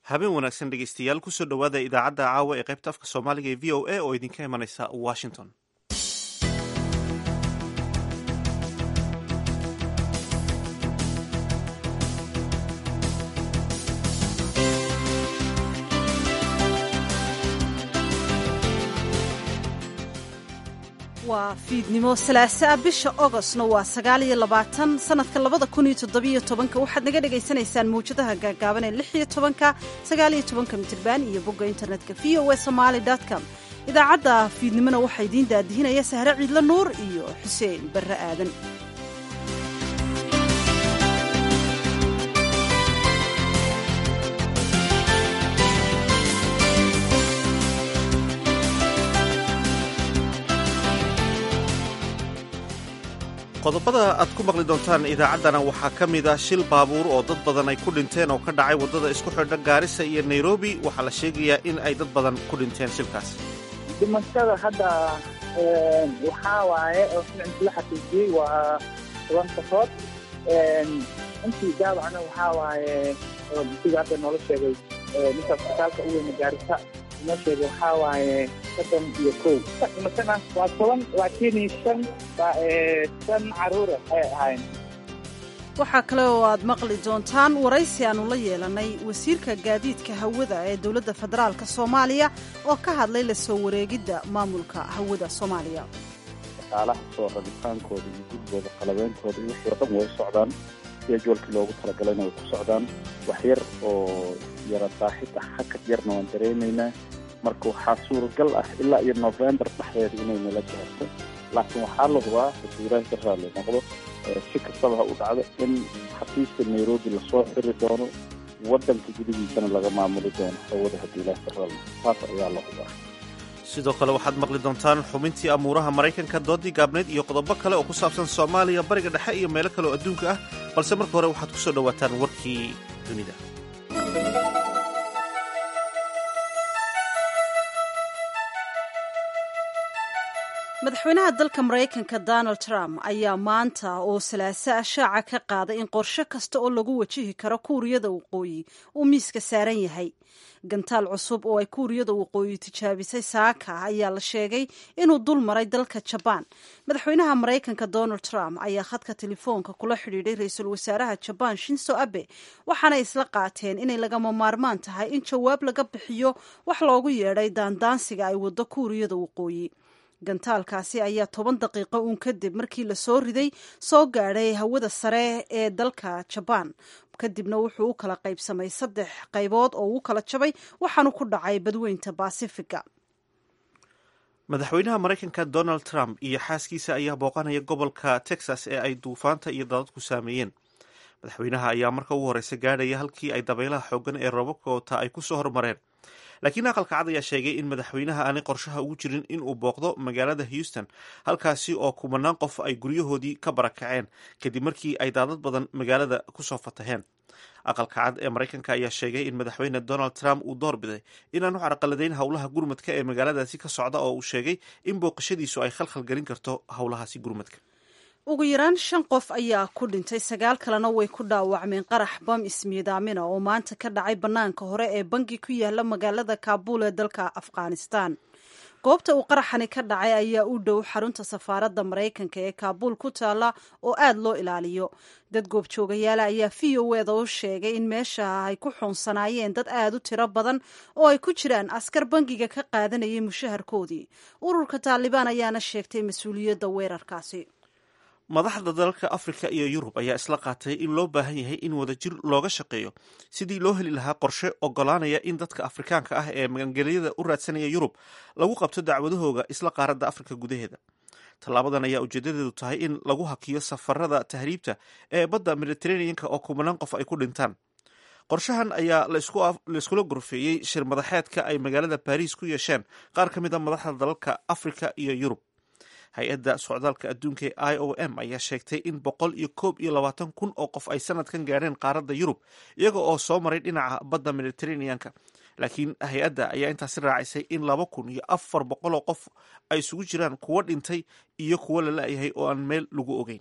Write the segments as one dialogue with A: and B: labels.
A: habeen wanaagsan dhegeystayaal kusoo dhowaada idaacadda caawa ee qaybta afka soomaaliga ee v o a oo idinka imanaysa washington.
B: waa fiidnimo salaasaa bisha ogostna waa 29 sanadka 2017 waxaad naga dhagaysanaysaan mawjadaha gaagaaban ee 16 19 mitirban iyo bogga internetka voasomali.com. idaacadda fiidnimona waxaa idiin daadihinaya sahre ciidla nuur iyo xuseen barre aadan.
A: qodobada aad ku maqli doontaan idaacaddana waxaa ka mid ah shil baabuur oo dad badan ay ku dhinteen oo ka dhacay waddada isku xidha gaarisa iyo nairobi. waxaa la sheegayaa in ay dad badan ku dhinteen shilkaas.
C: dhimashada hadda waxaa waaye oo inta la xaqiijiyey waa 10 qofood. intii daawacna waxaa waaye sida hadda noola sheegay ninka isbitaalka u weyna gaarisa noo sheegay waxaa waaye 31 dhimashana waa 10 waa 5 shan caruur ay ahayn.
B: waxaa kale oo aad maqli doontaan waraysi aanu la yeelanay wasiirka gaadiidka hawada ee dowladda federaalka soomaaliya oo ka hadlay la soo wareegidda maamulka hawada soomaaliya.
D: shaqaalaha soo rabitaankooda iyo gudbooda qalabeyntooda iyo wixii dhan way socdaan iyo jawalkii loogu talagalayna way ku socdaan. wax yar oo yara daaxida hakad yarna waan dareemaynaa. marka waxaa suuragal ah ilaa iyo November dhexdeeda inay nala gaarto, laakiin waxaa la hubaa wasiiraha ka raali noqdo si kastaba ha u dhacdo in xafiiska Nairobi lasoo xiri doono, waddanka gudihiisana laga maamuli doono hawada haddii la raali. taas ayaa la hubaa.
A: sidoo kale waxaad maqli doontaan xubintii amuuraha Maraykanka, doodii gaabneed iyo qodobo kale oo ku saabsan Soomaaliya, bariga dhexe iyo meelo kale oo adduunka ah. balse marka hore waxaad ku soo dhawaataan warkii dunida.
B: madaxweynaha dalka maraykanka Donald Trump ayaa maanta oo salaaso shaaca ka qaaday in qorshe kasta oo lagu wajihi karo kuuriyada waqooyi uu miiska saaran yahay. gantaal cusub oo ay kuuriyada waqooyi tijaabisay saaka ayaa la sheegay inuu dul maray dalka Jabaan. madaxweynaha maraykanka Donald Trump ayaa khadka telefoonka kula xidhiidhay ra-iisul wasaaraha Jabaan Shinzo Abe, waxaana isla qaateen inay lagama maarmaan tahay in jawaab laga bixiyo wax loogu yeedhay daandaansiga ay waddo kuuriyada waqooyi. gantaalkaasi ayaa 10 daqiiqo uun kadib markii la soo riday soo gaadhay hawada sare ee dalka Jabaan. kadibna wuxuu u kala qaybsamay 3 qaybood oo uu kala jabay, waxaanu ku dhacay badweynta Pacifica.
A: madaxweynaha Maraykanka Donald Trump iyo xaaskiisa ayaa booqanaya gobolka Texas ee ay duufaanta iyo daadadku saameeyeen. madaxweynaha ayaa marka ugu horeysa gaadhaya halkii ay dabaylaha xooggan ee roobabka wata ay ku soo hormareen. laakiin aqalka cad ayaa sheegay in madaxweynaha aanay qorshaha ugu jirin in uu booqdo magaalada Houston, halkaasi oo kumanaan qof ay guryahoodii ka barakaceen kadib markii ay daadad badan magaalada kusoo fataheen. aqalka cad ee Maraykanka ayaa sheegay in madaxweyne Donald Trump uu doorbiday inaanu carqaladayn howlaha gurmadka ee magaaladaasi ka socda, oo uu sheegay in booqashadiisu ay khalkhal gelin karto howlahaasi gurmadka.
B: ugu yaraan 5 qof ayaa ku dhintay, 9 kalena way ku dhaawacmeen qarax bam ismiidaamina oo maanta ka dhacay bannaanka hore ee bangi ku yaala magaalada Kaabul ee dalka Afghanistan. goobta uu qaraxani ka dhacay ayaa u dhow xarunta safaaradda Maraykanka ee Kaabul ku taala oo aad loo ilaaliyo. dad goobjoogayaal ayaa VOA u sheegay in meesha ay ku xunsanaayeen dad aad u tiro badan oo ay ku jiraan askar bangiga ka qaadanayay mushaharkoodii. ururka Taliban ayaana sheegtay mas'uuliyadda weerarkaasi.
A: madaxda dalalka Afrika iyo Yurub ayaa isla qaatay in loo baahan yahay in wadajir looga shaqeeyo sidii loo heli lahaa qorshe ogolaanaya in dadka Afrikaanka ah ee magangelyada u raadsanaya Yurub lagu qabto dacwadahooga isla qaaradda Afrika gudaheeda. tallaabadan ayaa ujeedadeedu tahay in lagu hakiyo safarada tahriibta ee badda Mediterranean-ka oo kumanaan qof ay ku dhintaan. qorshahan ayaa la iskula gorfeeyey shir madaxeedka ay magaalada Paris ku yeesheen qaar ka mid a madaxda dalalka Afrika iyo Yurub. hay-adda socdaalka adduunka ee IOM ayaa sheegtay in 121,000 oo qof ay sanadkan gaadheen qaaradda Yurub iyaga oo soo maray dhinaca badda Mediterranean-ka. laakiin hay-adda ayaa intaasi raacisay in 2,400 oo qof ay isugu jiraan kuwo dhintay iyo kuwo la la'yahay oo aan meel lagu ogeyn.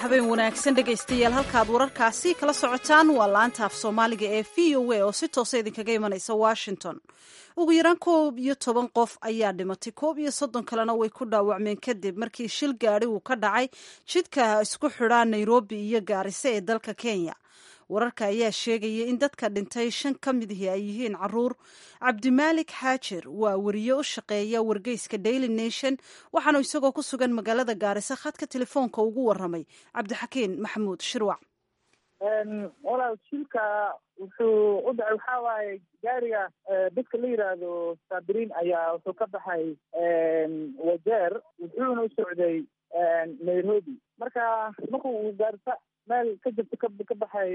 B: habeen wanaagsan dhegaystayaal halkaad wararkaasi kala socotaan waa laanta af soomaaliga ee v o a oo si toosa idinkaga imanaysa washington. ugu yaraan 11 qof ayaa dhimatay 11 kalena way ku dhaawacmeen kadib markii shil gaadhi uu ka dhacay jidka isku xidhaa Nairobi iyo Gaarisa ee dalka Kenya. wararka ayaa sheegaya in dadka dhintay 5 ka mid ah ay yihiin caruur. Cabdimaalik Xaajir waa wariye u shaqeeya wargeyska Daily Nation waxaana isagoo ku sugan magaalada Gaarisa khadka telefoonka ugu waramay Cabdixakiin Maxamuud Shirwac.
C: walaal shilka wuxuu u dhacay waxaa waaye gaariga dadka la yiraahdo Sabriin ayaa wuxuu ka baxay Wajeer wuxuuna u socday Nairobi markuu Gaarisa meel ka jirta ka baxay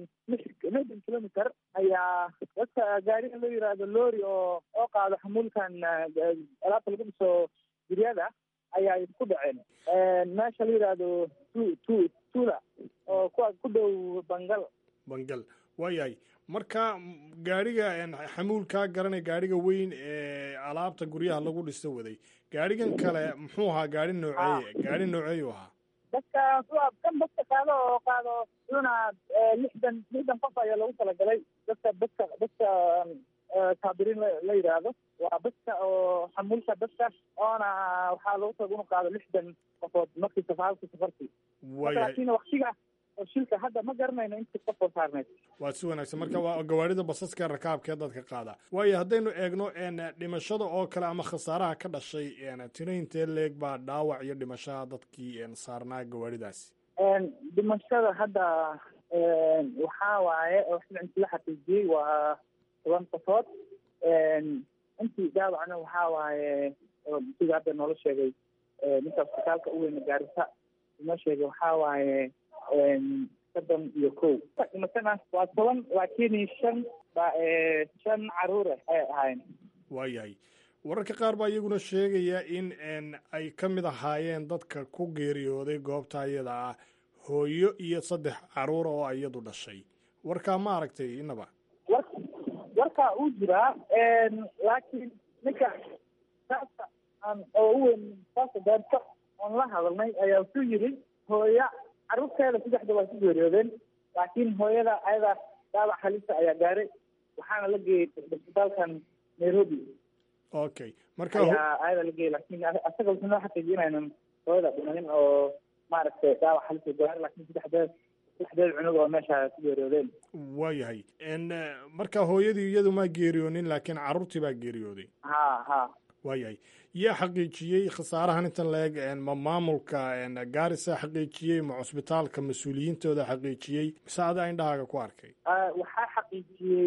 C: 6 kilometer ayaa dadka gaariga la yiraahdo lorry oo qaado xamuulkan alaabta lagu dhiso guryaha ayaa isku dhaceen meesha la yiraahdo Tula oo ku dhow Bangal
E: waayahay marka gaariga xamuulka garanay gaariga weyn ee alaabta guryaha lagu dhisto waday gaarigan kale muxuu ahaa gaari nooceeyu ahaa
C: dadka qaado una 60 qof ayaa lagu talagalay dadka Sabriin la yiraahdo waa dadka oo xamuulka dadka oona waxaa lagu tago qaado 60 qofood markii safarkii laakiin waqtiga oo shilka hadda ma garanayno inta qof oo saarneed.
E: waa si wanaagsan marka waa gawaarida basaska rakaabka ee dadka qaada waayo haddaynu eegno dhimashada oo kale ama khasaaraha ka dhashay tiraintee leeg baa dhaawac iyo dhimashaha dadkii saarnaa gawaaridaasi
C: dhimashada hadda waxaa waaye oo intii la xaqiijiyey waa 10 qofood intii dhaawacna waxaa waaye sida hadda noola sheegay ninka hospitaalka u weyn Gaarisa inoo sheegay waxaa waaye 31 dhimatana waa 10 laakiin 5 caruur ay ahaayeen.
E: waayahay wararka qaar baa iyaguna sheegaya in ay ka mid ahaayeen dadka ku geeriyooday goobta iyada ah hooyo iyo 3 caruur oo iyadu dhashay warkaa ma aragtay inaba
C: warkaa uu jiraa laakiin ninka saasa oo u weyn saasa Gaarisa on la hadalnay ayaa wuxuu yiri hooyo caruurteeda 3 waa ku geeriyoodeen laakiin hooyada ayada dhaawac halisa ayaa gaaray waxaana la geeyay hospitaalkan Nairobi.
E: okay marka
C: ayada la geeyay laakiin asaga wuxuu noo xaqiijinayaan hooyada dhimanin oo maaragtay dhaawac halisa gaaray laakiin 3 cunug oo meesha ku geeriyoodeen.
E: waayahay marka hooyadii iyadu ma geeriyoonin laakiin caruurtii baa geeriyooday.
C: ha
E: waayahay yaa xaqiijiyey khasaarahan intan leeg ma maamulka Gaarisa xaqiijiyey ma cusbitaalka mas-uuliyiintooda xaqiijiyey mise adaa indhahaaga ku arkay
C: waxaa xaqiijiyey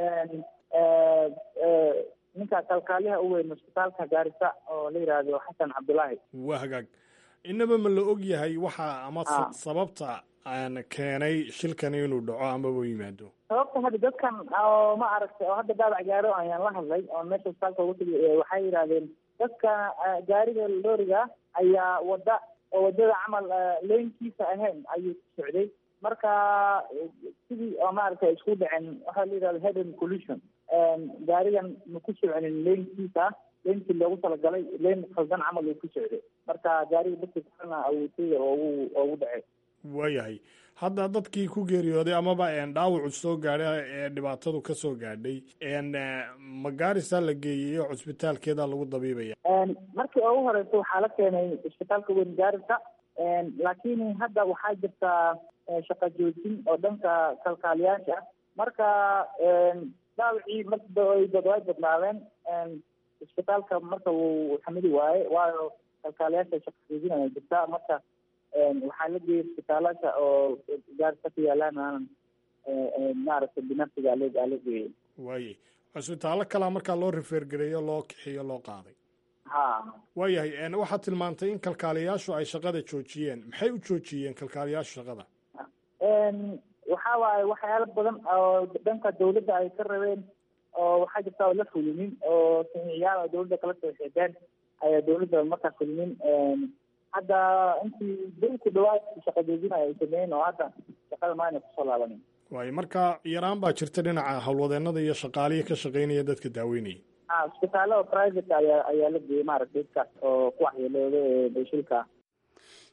C: ninka kalkaaliyaha u weyn cusbitaalka Gaarisa oo la yiraahdo Xasan Cabdullaahi.
E: waa hagaag inaba ma la og yahay waxa ama sababta keenay shilkan inuu dhaco amaba yimaado
C: sababta hadda dadkan oo ma aragtay oo hadda dhaawac gaaro ayaan la hadlay oo meesha hospitaalka ugu tagay waxay yiraahdeen dadka gaariga loriga ayaa wadada camal leenkiisa ahayn ayuu socday marka sidii oo maaragtay isku dhacen waxa la yiraahdo head on collision gaarigan ma ku soconin leenkiisa leenkii loogu talagalay leen khaldan camal uu ku socday marka gaariga dadka kalena ugu dhacay.
E: waayahay hadda dadkii ku geeriyooday amaba dhaawacu soo gaadhay ee dhibaatadu ka soo gaadhay ma Gaarisa la geeyay cusbitaalkeeda lagu dabiibaya
C: markii ugu horeysa waxaa la keenay cusbitaalka weyn Gaarisa laakiin hadda waxaa jirta shaqo joojin oo dhanka kalkaaliyaasha marka dhaawacii way badnaadeen cusbitaalka marka uu xamili waaye waayo kalkaaliyaasha shaqo joojin ayaa jirta marka waxaa la geeyay isbitaalada oo Gaarisa ku yaalaan maaragtay binafsiga la geeyay.
E: waaye cusbitaallo kalaa markaa loo refergareeyo loo kixiyo loo qaaday. waayahay waxaad tilmaantay in kalkaaliyaashu ay shaqada joojiyeen maxay u joojiyeen kalkaaliyaashu shaqada
C: waxaa waaye waxyaalo badan oo dhanka dawladda ay ka rabeen oo waxaa jirta oo la fulinin oo saxiixyaal oo dawladda kala soo xeedeen ayaa dawladda markaa fulinin hadda intii dalku dhawaad shaqo joojinaya ay sameeyeen oo hadda shaqada maayna kusoo laabanin.
E: waayo marka yaraan baa jirta dhinaca howlwadeenada iyo shaqaalihii ka shaqaynaya dadka daaweynaya
C: isbitaalada private ayaa la geeyay maaragtay dadkaas oo ku waxyeelooday shilka.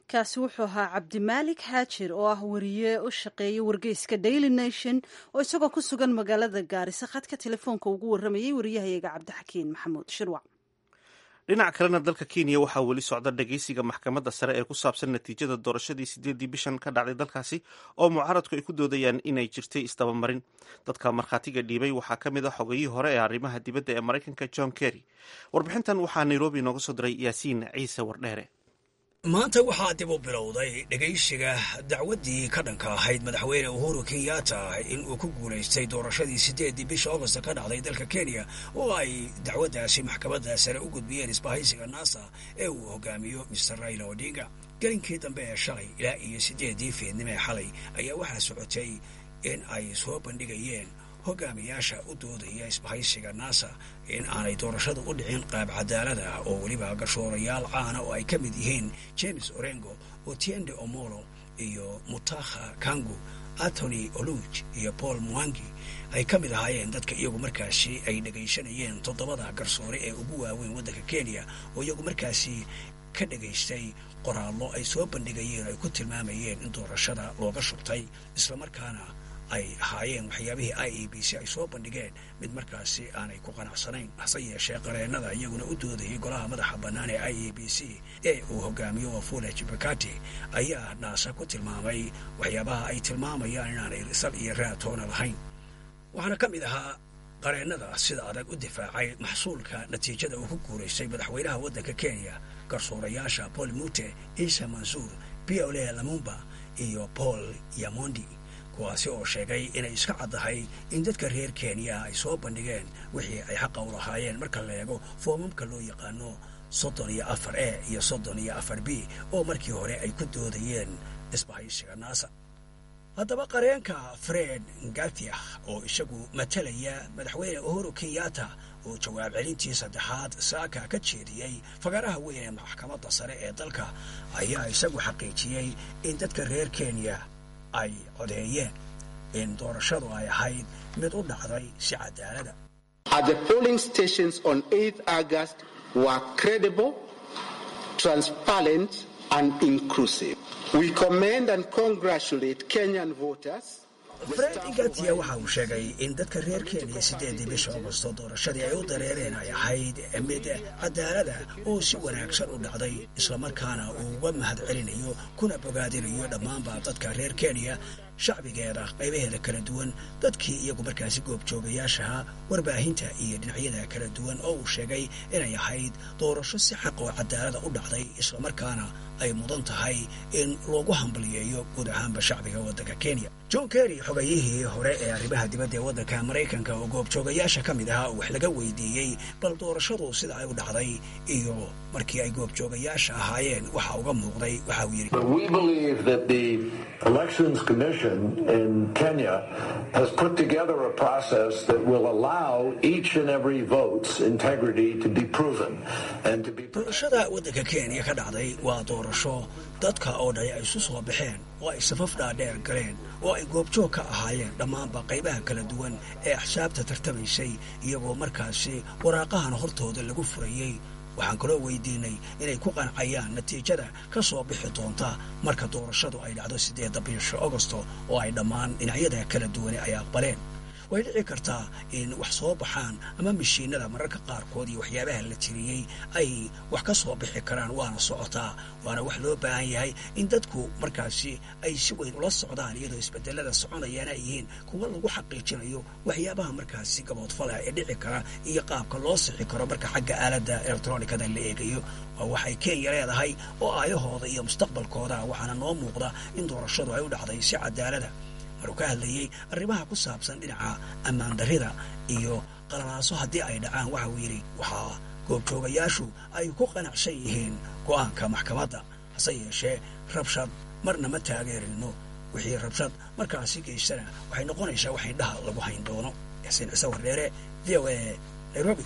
B: kaasi wuxuu ahaa cabdimaalik haajir oo ah wariye u shaqeeya wargeyska daily nation oo isagoo ku sugan magaalada gaarisa khadka telefoonka ugu waramayay wariyahayaga cabdixakiin maxamuud shirwac.
A: dhinac kalena dalka kenya waxaa weli socda dhageysiga maxkamadda sare ee ku saabsan natiijada doorashadii 8 bishan ka dhacday dalkaasi oo mucaaradku ay ku doodayaan inay jirtay isdabamarin. dadka markhaatiga dhiibay waxaa ka mid a xogayihii hore ee arrimaha dibadda ee maraykanka john kerry. warbixintan waxaa nairobi nooga soo diray yaasiin ciise wardheere.
F: maanta waxaa dib u bilowday dhegaysiga dacwaddii ka dhanka ahayd madaxweyne uhuru kenyatta in uu ku guulaystay doorashadii 8 bisha agost ka dhacday dalka kenya oo ay dacwaddaasi maxkamadda sare u gudbiyeen isbahaysiga nasa ee uu hogaamiyo mr raila odinga. gelinkii dambe ee shalay ilaa iyo 8 fiidnimo ee xalay ayaa waxaa socotay in ay soo bandhigayeen hogaamiyaasha u doodaya isbahaysiga nasa in aanay doorashadu u dhicin qaab cadaalad ah oo weliba gashoorayaal caana oo ay ka mid yihiin james orengo otiende omolo iyo mutakha kangu anthony oluj iyo paul mwangi ay ka mid ahaayeen dadka iyagu markaasi ay dhegaysanayeen 7 garsoore ee ugu waaweyn waddanka kenya oo iyagu markaasi ka dhegaystay qoraallo ay soo bandhigayeen ay ku tilmaamayeen in doorashada looga shubtay islamarkaana ay ahaayeen waxyaabihii IEBC ay soo bandhigeen mid markaasi aanay ku qanacsanayn. hase yeeshee qareennada iyaguna u doodayay golaha madaxa bannaan ee IEBC ee uu hogaamiyo Wafula Chebukati ayaa naasa ku tilmaamay waxyaabaha ay tilmaamayaan inaanay sal iyo raatoona lahayn. waxaana ka mid ahaa qareennada sida adag u difaacay maxsuulka natiijada uu ku guuraystay madaxweynaha waddanka Kenya garsoorayaasha Paul Mute, Isa Mansour, Piole Lamumba iyo Paul Yamondi, kuwaasi oo sheegay inay iska caddahay in dadka reer Kenya ay soo bandhigeen wixii ay xaqa u lahaayeen marka la eego foomamka loo yaqaano 34A iyo 34B oo markii hore ay ku doodayeen isbahaysiga nasa. haddaba qareenka Fred Ngatia oo isagu matalaya madaxweyne Uhuru Kenyatta oo jawaab celintii saddexaad saaka ka jeediyey fagaraha weyn ee maxkamadda sare ee dalka ayaa isagu xaqiijiyey in dadka reer Kenya ay codeeyeen in doorashadu ay ahayd mid u dhacday si cadaalada.
G: The polling stations on 8 August were credible, transparent and inclusive. We commend and congratulate Kenyan voters.
F: Fred Ngatia waxa uu sheegay in dadka reer Kenya 8 bisha Agosto doorashadii ay u dareereen ay ahayd mid cadaalad ah oo si wanaagsan u dhacday islamarkaana uu uga mahadcelinayo kuna bogaadinayo dhammaanba dadka reer Kenya shacbigeeda qaybaheeda kala duwan dadkii iyagu markaasi goobjoogayaashaha warbaahinta iyo dhinacyada kala duwan oo uu sheegay inay ahayd doorasho si xaq oo cadaalad u dhacday islamarkaana ay mudan tahay in loogu hambaliyeeyo guud ahaanba shacbiga waddanka Kenya. John Kerry xogayihii hore ee arrimaha dibadda ee waddanka Maraykanka oo goobjoogayaasha ka mid ahaa wax laga weydiiyey bal doorashadu sida ay u dhacday iyo markii ay goobjoogayaasha ahaayeen waxa uga muuqday waxa uu yiri.
H: We believe that the Elections Commission in Kenya has put together a process that will allow each and every vote's integrity to be proven and to be.
F: doorashada waddanka Kenya ka dhacday waa doorasho dadka oo dhan ay isu soo baxeen oo ay safaf dhaadheer galeen oo ay goobjoog ka ahaayeen dhammaanba qaybaha kala duwan ee axsaabta tartamaysay iyagoo markaasi waraaqahan hortooda lagu furayey. waxaan kaloo weydiinay inay ku qancayaan natiijada ka soo bixi doonta marka doorashadu ay dhacdo 8 bisha Agosto oo ay dhammaan dhinacyada kala duwan ay aqbaleen. way dhici kartaa in wax soo baxaan ama mishiinada mararka qaarkood iyo waxyaabaha la tiriyey ay wax ka soo bixi karaan waana socotaa waana wax loo baahan yahay in dadku markaasi ay si weyn ula socdaan iyadoo isbedelada soconayaan ay yihiin kuwa lagu xaqiijinayo waxyaabaha markaasi gaboodfala ee dhici kara iyo qaabka loo sixi karo marka xagga aaladda elektroonikada la eegayo. waa waxay Kenya leedahay oo aayahooda iyo mustaqbalkooda waxaana noo muuqda in doorashadu ay u dhacday si cadaalada. maruu ka hadlayay arrimaha ku saabsan dhinaca ammaan darrida iyo qalalaaso haddii ay dhacaan waxa uu yidhi waxaa goobjoogayaashu ay ku qanacsan yihiin go'aanka maxkamadda. hase yeeshee rabshad marna ma taageerino wixii rabshad markaasi geystana waxay noqonaysaa wax indhaha lagu hayn doono. Yaasiin Ciise Wardheere, VOA, Nairobi.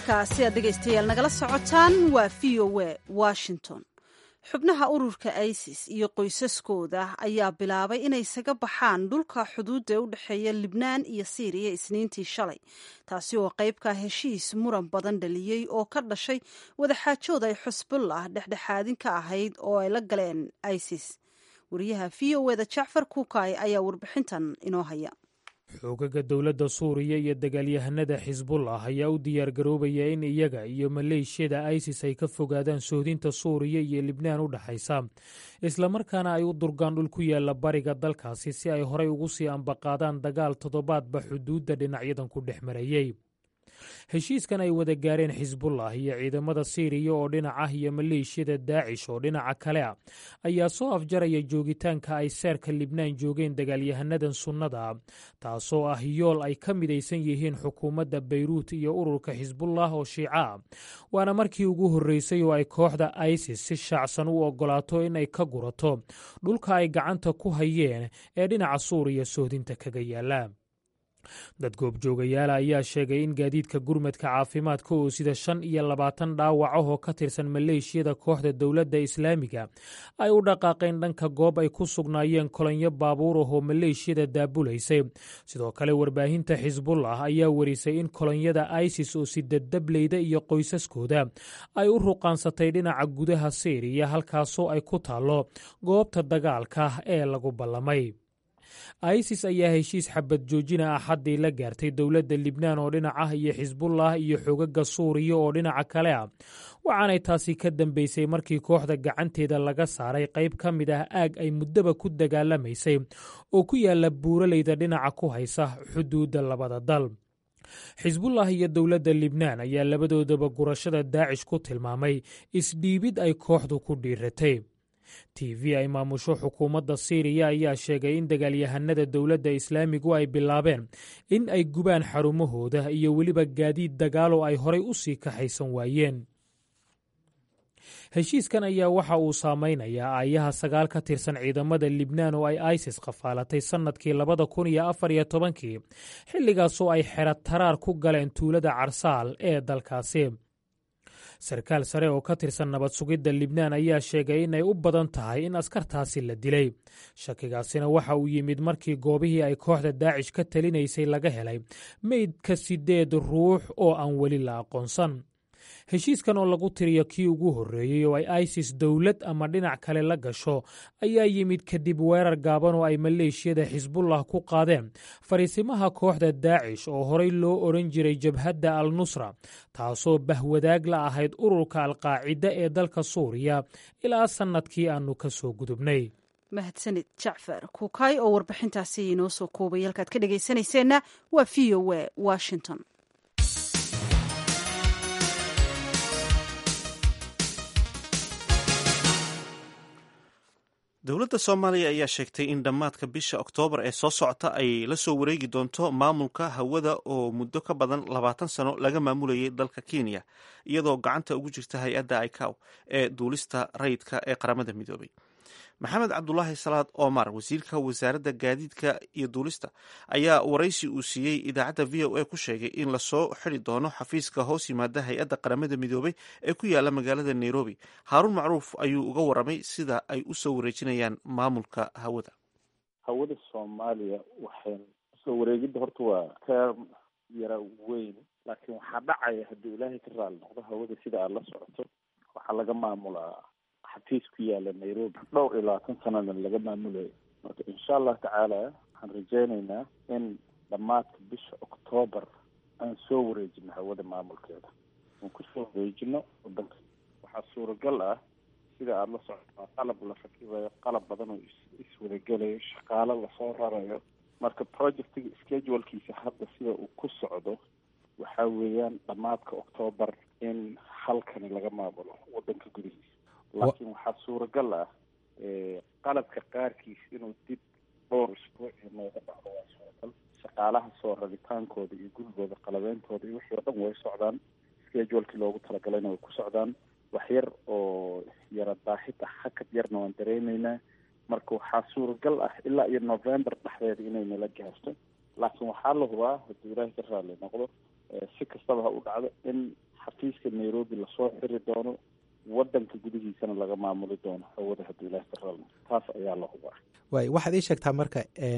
B: halkaasi aad dhegaystayaal nagala socotaan waa v o a washington. xubnaha ururka isis iyo qoysaskooda ayaa bilaabay inay isaga baxaan dhulka xuduudda u dhexeeya libnaan iyo siiriya isniintii shalay, taasi oo qayb ka heshiis muran badan dhaliyey oo ka dhashay wadaxaajood ay xusbullah dhexdhexaadin ka ahayd oo ay la galeen isis. wariyaha v o eda jacfar kuukay ayaa warbixintan inoo haya.
I: xoogaga dowladda suuriya iyo dagaalyahanada xisbullah ayaa u diyaargaroobaya in iyaga iyo maleeshiyada isis ay ka fogaadaan sohdinta suuriya iyo libnaan u dhaxaysa, islamarkaana ay u durgaan dhul ku yaala bariga dalkaasi si ay horay ugu sii ambaqaadaan dagaal toddobaadba xuduudda dhinacyadan ku dhex marayey. heshiiskan ay wada gaareen xisbullah iyo ciidamada siiriya oo dhinac ah iyo maleeshiyada daacish oo dhinaca kale ah ayaa soo afjaraya joogitaanka ay seerka libnaan joogeen dagaalyahanadan sunnada, taasoo ah yool ay ka midaysan yihiin xukuumadda bayruut iyo ururka xisbullah oo shiica ah. waana markii ugu horreysay oo ay kooxda isis si shaacsan u oggolaato in ay ka gurato dhulka ay gacanta ku hayeen ee dhinaca suuriya sohdinta kaga yaala. dad goobjoogayaala ayaa sheegay in gaadiidka gurmadka caafimaadka oo sida 25 dhaawac ah oo ka tirsan maleeshiyada kooxda dowladda islaamiga ay u dhaqaaqeen dhanka goob ay ku sugnaayeen kolonyo baabuur ah oo maleeshiyada daabulaysay. sidoo kale warbaahinta xisbullah ayaa warisay in kolonyada isis oo sida dableyda iyo qoysaskooda ay u ruqaansatay dhinaca gudaha siiriya, halkaasoo ay ku taallo goobta dagaalka ee lagu ballamay. isis ayaa heshiis xabad joojina axaddii la gaartay dowladda libnaan oo dhinac ah iyo xisbullah iyo xogaga suuriya oo dhinaca kale ah, waxaanay taasi ka dambeysay markii kooxda gacanteeda laga saaray qayb ka mid ah aag ay muddaba ku dagaalamaysay oo ku yaala buuraleyda dhinaca ku haysa xuduudda labada dal. xisbullah iyo dowladda libnaan ayaa labadoodaba gurashada daacish ku tilmaamay isdhiibid ay kooxdu ku dhiiratay. tv ay maamusho xukuumadda siiriya ayaa sheegay in dagaalyahanada dowladda islaamigu ay bilaabeen in ay gubaan xarumahooda iyo weliba gaadiid dagaalo ay horay u sii kaxaysan waayeen. heshiiskan ayaa waxa uu saamaynayaa aayaha 9 ka tirsan ciidamada libnaan oo ay isis qafaalatay sannadkii 2014 xilligaasoo ay xero taraar ku galeen tuulada carsaal ee dalkaasi. sarkaal sare oo ka tirsan nabad sugidda libnaan ayaa sheegay inay u badan tahay in askartaasi la dilay. shakigaasina waxa uu yimid markii goobihii ay kooxda daacish ka talinaysay laga helay meydka 8 ruux oo aan weli la aqoonsan. heshiiskan oo lagu tiriyo kii ugu horreeyey oo ay isis dowlad ama dhinac kale la gasho ayaa yimid kadib weerar gaaban oo ay maleeshiyada xisbullah ku qaadeen fariisimaha kooxda daacish oo horay loo odhan jiray jabhadda al-nusra, taasoo bahwadaag la ahayd ururka alqaacida ee dalka suuriya ilaa sannadkii aannu ka soo gudubnay.
B: mahadsanid jacfar kuukay oo warbixintaasi inoo soo koobay. halkaad ka dhegaysanayseena waa v o a washington.
A: dowladda soomaaliya ayaa sheegtay in dhammaadka bisha oktoobar ee soo socota ay la soo wareegi doonto maamulka hawada oo muddo ka badan 20 sano laga maamulayay dalka kenya, iyadoo gacanta ugu jirta hay-adda icaw ee duulista rayidka ee qaramada midoobay. maxamed cabdulaahi salaad omar, wasiirka wasaaradda gaadiidka iyo duulista, ayaa waraysi uu siiyey idaacadda v o a ku sheegay in lasoo xidi doono xafiiska hoos yimaada hay-adda qaramada midoobay ee ku yaala magaalada nairobi. haaruun macruuf ayuu uga waramay sida ay u soo wareejinayaan maamulka hawada.
D: hawada soomaaliya waxay soo wareegidda horta waa term yara weyn, laakiin waxaa dhacaya haddii ilaahay ka raali noqdo hawada sida aad la socoto waxaa laga maamulaa xafiis ku yaala Nairobi dhowr iyo 20 sanana laga maamulay. marka insha Allah tacaala waxaan rajaynaynaa in dhammaadka bisha Oktoobar aan soo wareejino hawada maamulkeeda. aan ku soo wareejino wadanka waxaa suuragal ah sida aad la socoto qalab la fakibayo, qalab badan oo iswadagalayo, shaqaale la soo rarayo. marka projectiga schedule-kiisa hadda sida uu ku socdo waxaa weeyaan dhammaadka Oktoobar in halkani laga maamulo wadanka gudihiisa. laakiin waxaa suuragal ah qalabka qaarkiis inuu dib dhowr isbuuc nooga dhacdo. waa suuragal. shaqaalaha soo rabitaankooda iyo gurigooda qalabeyntooda iyo wixii oo dhan way socdaan, schedule-kii loogu talagalayna way ku socdaan. wax yar oo yara daahida hakad yarna waan dareemaynaa. marka waxaa suuragal ah ilaa iyo November dhexdeeda inay nala gaarto. laakiin waxaa la hubaa haddii ilaahay ka raali noqdo si kastaba ha u dhacdo in xafiiska nairobi lasoo xiri doono, wadanka gudihiisana laga maamuli doono hawada haddii ilaah ka raalmo. taas ayaa la hubaa.
J: waay, waxaad ii sheegtaa marka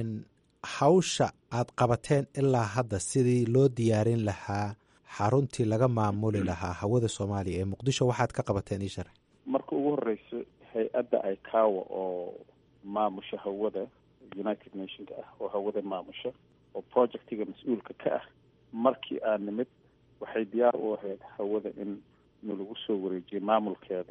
J: hawsha aad qabateen ilaa hadda sidii loo diyaarin lahaa xaruntii laga maamuli lahaa hawada soomaaliya ee muqdisho, waxaad ka qabateen ii sharax.
D: marka ugu horeyso hay-adda ICAO oo maamusha hawada United Nationka ah oo hawada maamusha oo projectiga mas-uulka ka ah, markii aan nimid waxay diyaar u ahayd hawada in lagu soo wareejiyay maamulkeeda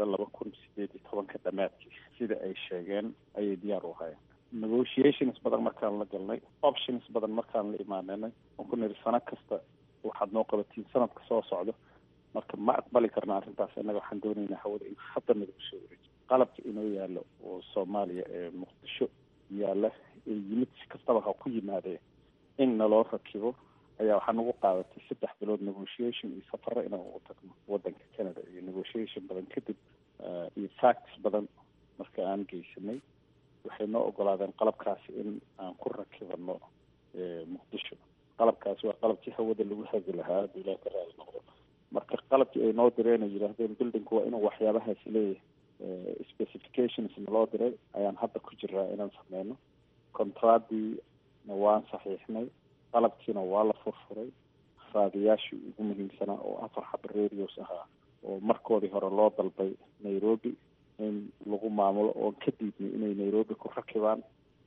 D: 2018 dhammaadkii sida ay sheegeen ayay diyaar u ahaayeen. negotiations badan markaan la galnay, options badan markaan la imaanay, oo ku niri sano kasta waxaad noo qabatiin sanadka soo socdo, marka ma aqbali karna arrintaas. annaga waxaan doonaynaa hawada in hadda nagu soo wareejiyo. qalabka inoo yaallo oo Soomaaliya ee Muqdisho yaalla ee yimid si kastaba ha ku yimaadee in naloo rakibo ayaa waxaa nagu qaadatay 3 bilood negotiation iyo safaro inaan ugu tagno wadanka Canada, iyo negotiation badan kadib iyo facts badan marka aan geysanay waxay noo ogolaadeen qalabkaasi in aan ku rakibano Muqdisho. qalabkaasi waa qalabkii hawada lagu hagi lahaa haddii ilaaha ka raali noqdo. marka qalabkii ay noo direen ay yidhaahdeen buildingku waa inuu waxyaabahaasi leeyahay specifications naloo diray ayaan hadda ku jiraa inaan sameyno. contractdiina waan saxiixnay, qalabkiina waa la furfuray. raadiyaashii ugu muhiimsanaa oo 4 xabo radios ahaa oo markoodii hore loo dalbay Nairobi in lagu maamulo oo ka diidnay inay Nairobi ku rakibaan.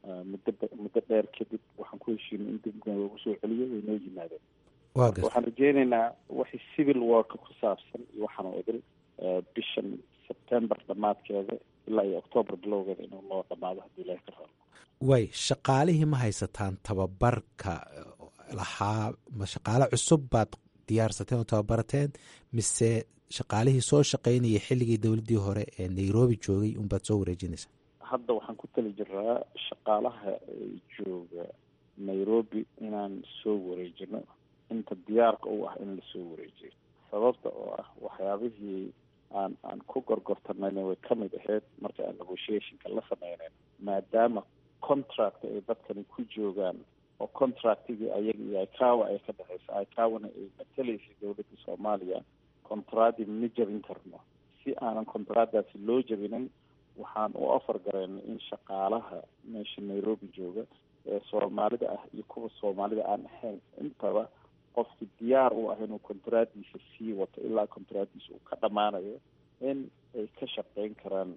D: muddo dheer kadib waxaan ku heshiinay in dib loogu soo celiyo way noo yimaadeen. waxaan rajeynaynaa wixii civil work ku saabsan iyo waxaan oo idil bishan September dhammaadkeeda ilaa iyo October bilowgeeda inuu noo dhammaado haddii ilaaha ka raali.
J: way, shaqaalihii ma haysataan tababarka lahaa? ma shaqaale cusub baad diyaarsateen oo tababarateen, mise shaqaalihii soo shaqaynayay xilligii dowladdii hore ee Nairobi joogay unbaad soo wareejinaysaa?
D: hadda waxaan ku tali jiraa shaqaalaha jooga Nairobi inaan soo wareejino inta diyaarka u ah in la soo wareejiyo. sababta oo ah waxyaabihii aan ku gorgortanayna way ka mid ahayd marka aan negotiationka la sameynay, maadaama contract ay dadkani ku joogaan oo contractigii ayaga iyo ICAO ay ka dhexeysa. ICAOna ay matalaysay dowladda Soomaaliya. contracti ma jabin karno. si aanan contractdaasi loo jabinin waxaan u offer gareynay in shaqaalaha meesha Nairobi jooga ee Soomaalida ah iyo kuwa Soomaalida aan ahayn intaba qofkii diyaar u ah inuu contractdiisa sii wato ilaa contractdiisa uu ka dhammaanayo in ay ka shaqeyn karaan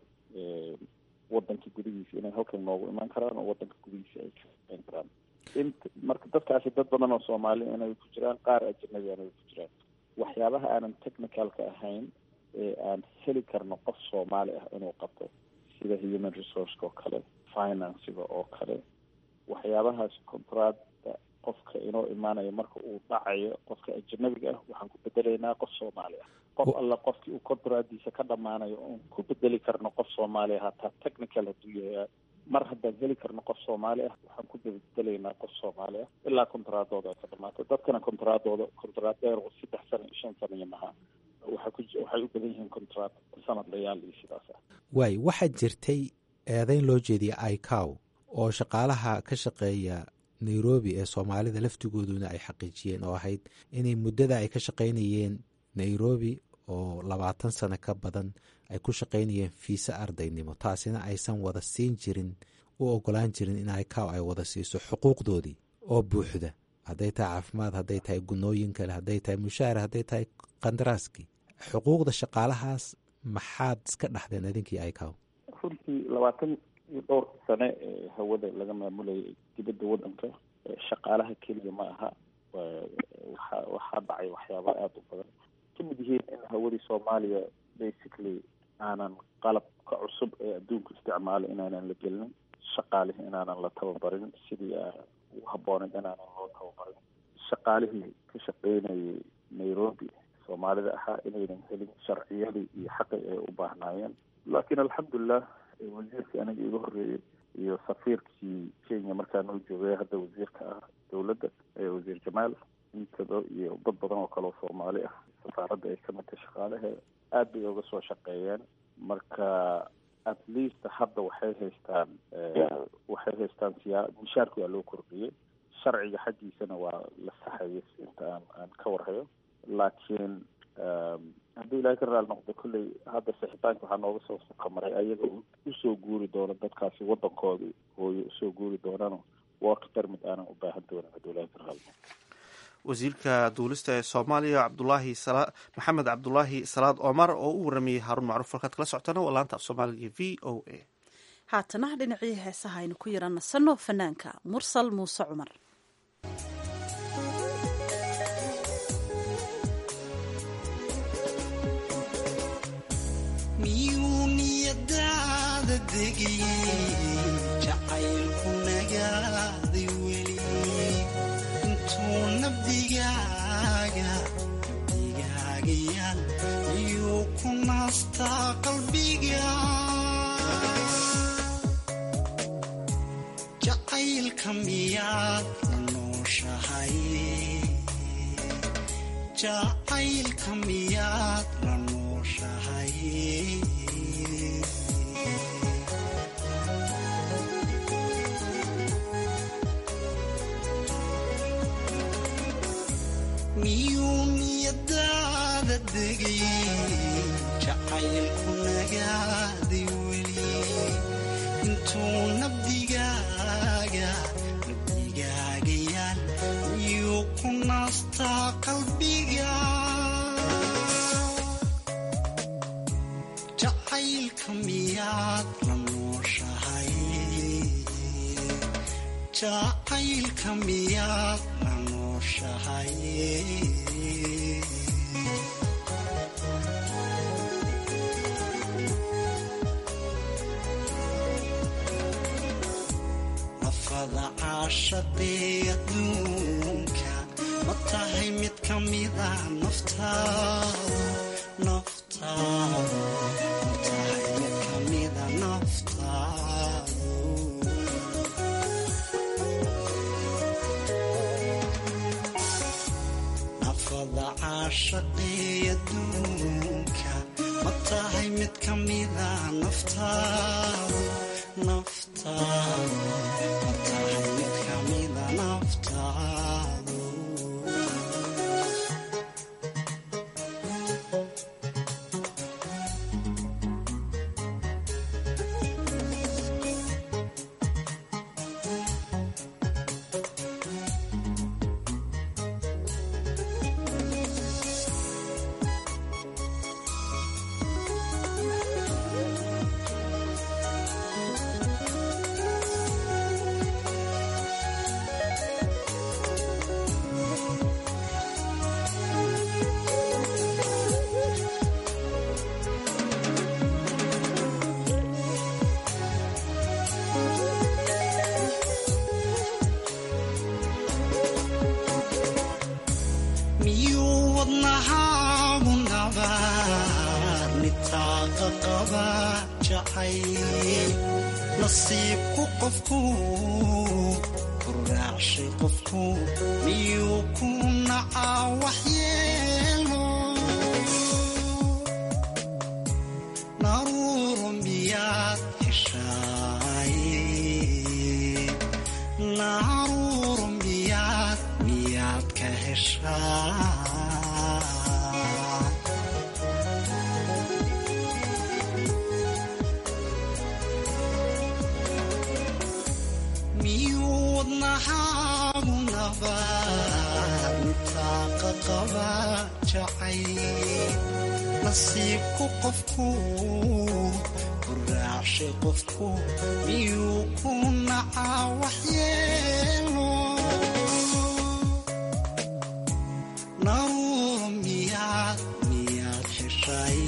D: wadanka gudihiisa, inay halkan noogu iman karaan oo wadanka gudihiisa ay ka shaqeyn karaan. marka dadkaasi dad badan oo Soomaali inay ku jiraan, qaar ajnabi inay ku jiraan. waxyaabaha aanan technicalka ahayn ee aan heli karno qof Soomaali ah inuu qabto sida human resource oo kale, financiga oo kale, waxyaabahaas contracta qofka inoo imaanayo marka uu dhacayo qofka ajnabiga ah waxaan ku bedelaynaa qof Soomaali ah. qof alla qofkii uu contractdiisa ka dhammaanayo oon ku bedeli karno qof Soomaali ah hataa technical hadduu yahay. mar haddaan heli karno qof Soomaali ah waxaan ku bedelaynaa qof Soomaali ah ilaa contractdooda ay ka dhamaato. dadkana contract dheer 3 sano 5 sano iyo maha waxay u badan yihiin contract sanadlayaal iyo sidaas ah.
J: waay, waxaa jirtay eedeyn loo jeediyay ICAO oo shaqaalaha ka shaqeeya Nairobi ee Soomaalida laftigooduna ay xaqiijiyeen oo ahayd inay muddada ay ka shaqaynayeen Nairobi oo 20 sano ka badan ay ku shaqaynayeen fiisa ardaynimo, taasina aysan wada siin jirin u ogolaan jirin in ICAO ay wada siiso xuquuqdoodii oo buuxda, hadday tahay caafimaad, hadday tahay gunooyin kale, hadday tahay mushaar, hadday tahay qandaraaskii. xuquuqda shaqaalahaas maxaad iska dhaxdeen idinkii ICAO?
D: runtii 20 iyo dhowr sane ee hawada laga maamulayay dibadda wadanka shaqaalaha keliya ma aha. waxaa dhacay waxyaaba aada u badan kamid yihiin in hawadii Soomaaliya basically aanan qalabka cusub ee adduunka isticmaalo inaanan la gelinin, shaqaalihii inaanan la tababarin sidii u habbooneed inaanan loo tababarin, shaqaalihii ka shaqeynayay Nairobi Soomaalida ahaa inaynan helin sharciyadii iyo xaqii ay u baahnaayeen. laakiin alxamdulilah wasiirkii aniga iga horreeyey iyo safiirkii Kenya markaa noo joogay hadda wasiirka ah dowladda wasiir Jamaal intaba iyo dad badan oo kale oo Soomaali ah safaaradda ay ka mid tahay shaqaalaha aad bay uga soo shaqeeyeen. marka at least hadda waxay haystaan mushaarka waa loo kordhiyey, sharciga xaggiisana waa la saxayay inta aan ka warhayo. laakiin hadduu ilaahay ka raali noqdo kolley hadda sixitaanka waxaa nooga soo qamaray ayaga usoo guuri doono dadkaasi waddankoodii hooyo usoo guuri doonano work permit aanan u baahan doonin hadduu ilaahay ka raali noqdo.
A: wasiirka duulista ee soomaaliya maxamed cabdulaahi salaad omar oo u waramayey haaruun macruuf halkaad kala socotana waa laanta af soomaaliga v o a.
B: haatana dhinacii heesaha aynu ku yara nasanno fanaanka mursal muuse cumar.
K: miyuu niyadaada degay jacaylku nagaaday weli intuu nabdigaaga yaal miyuu ku naastaa qalbiga jacaylka miyaad la nooshahay jacaylka miyaad la nooshahay miyuu niyadaada degay jacaylku nagaaday weli intuu nabdigaaga yaal miyuu ku naastaa qalbiga jacaylka miyaad la nooshahay jacaylka miyaad la nooshahay nafada caashaqee adduunka ma tahay mid ka mida naftaadu naftaadu ma tahay mid ka mida naftaadu nafada caashaqee adduunka ma tahay mid ka mida naftaadu naftaadu ma tahay mid ka mida naftaadu miyuu wadnahaagu nabaad nitaaqa qaba jacayl nasiibku qofku kuraacshay qofku miyuu ku nacaa waxyeelo naruuro miyaad heshaay naruuro miyaad ka heshaa miyuu wadnahaagu nabaad nitaaqa qaba jacayl nasiibku qofku kuraacshay qofku miyuu ku nacaa waxyeelo naruuro miyaad heshaay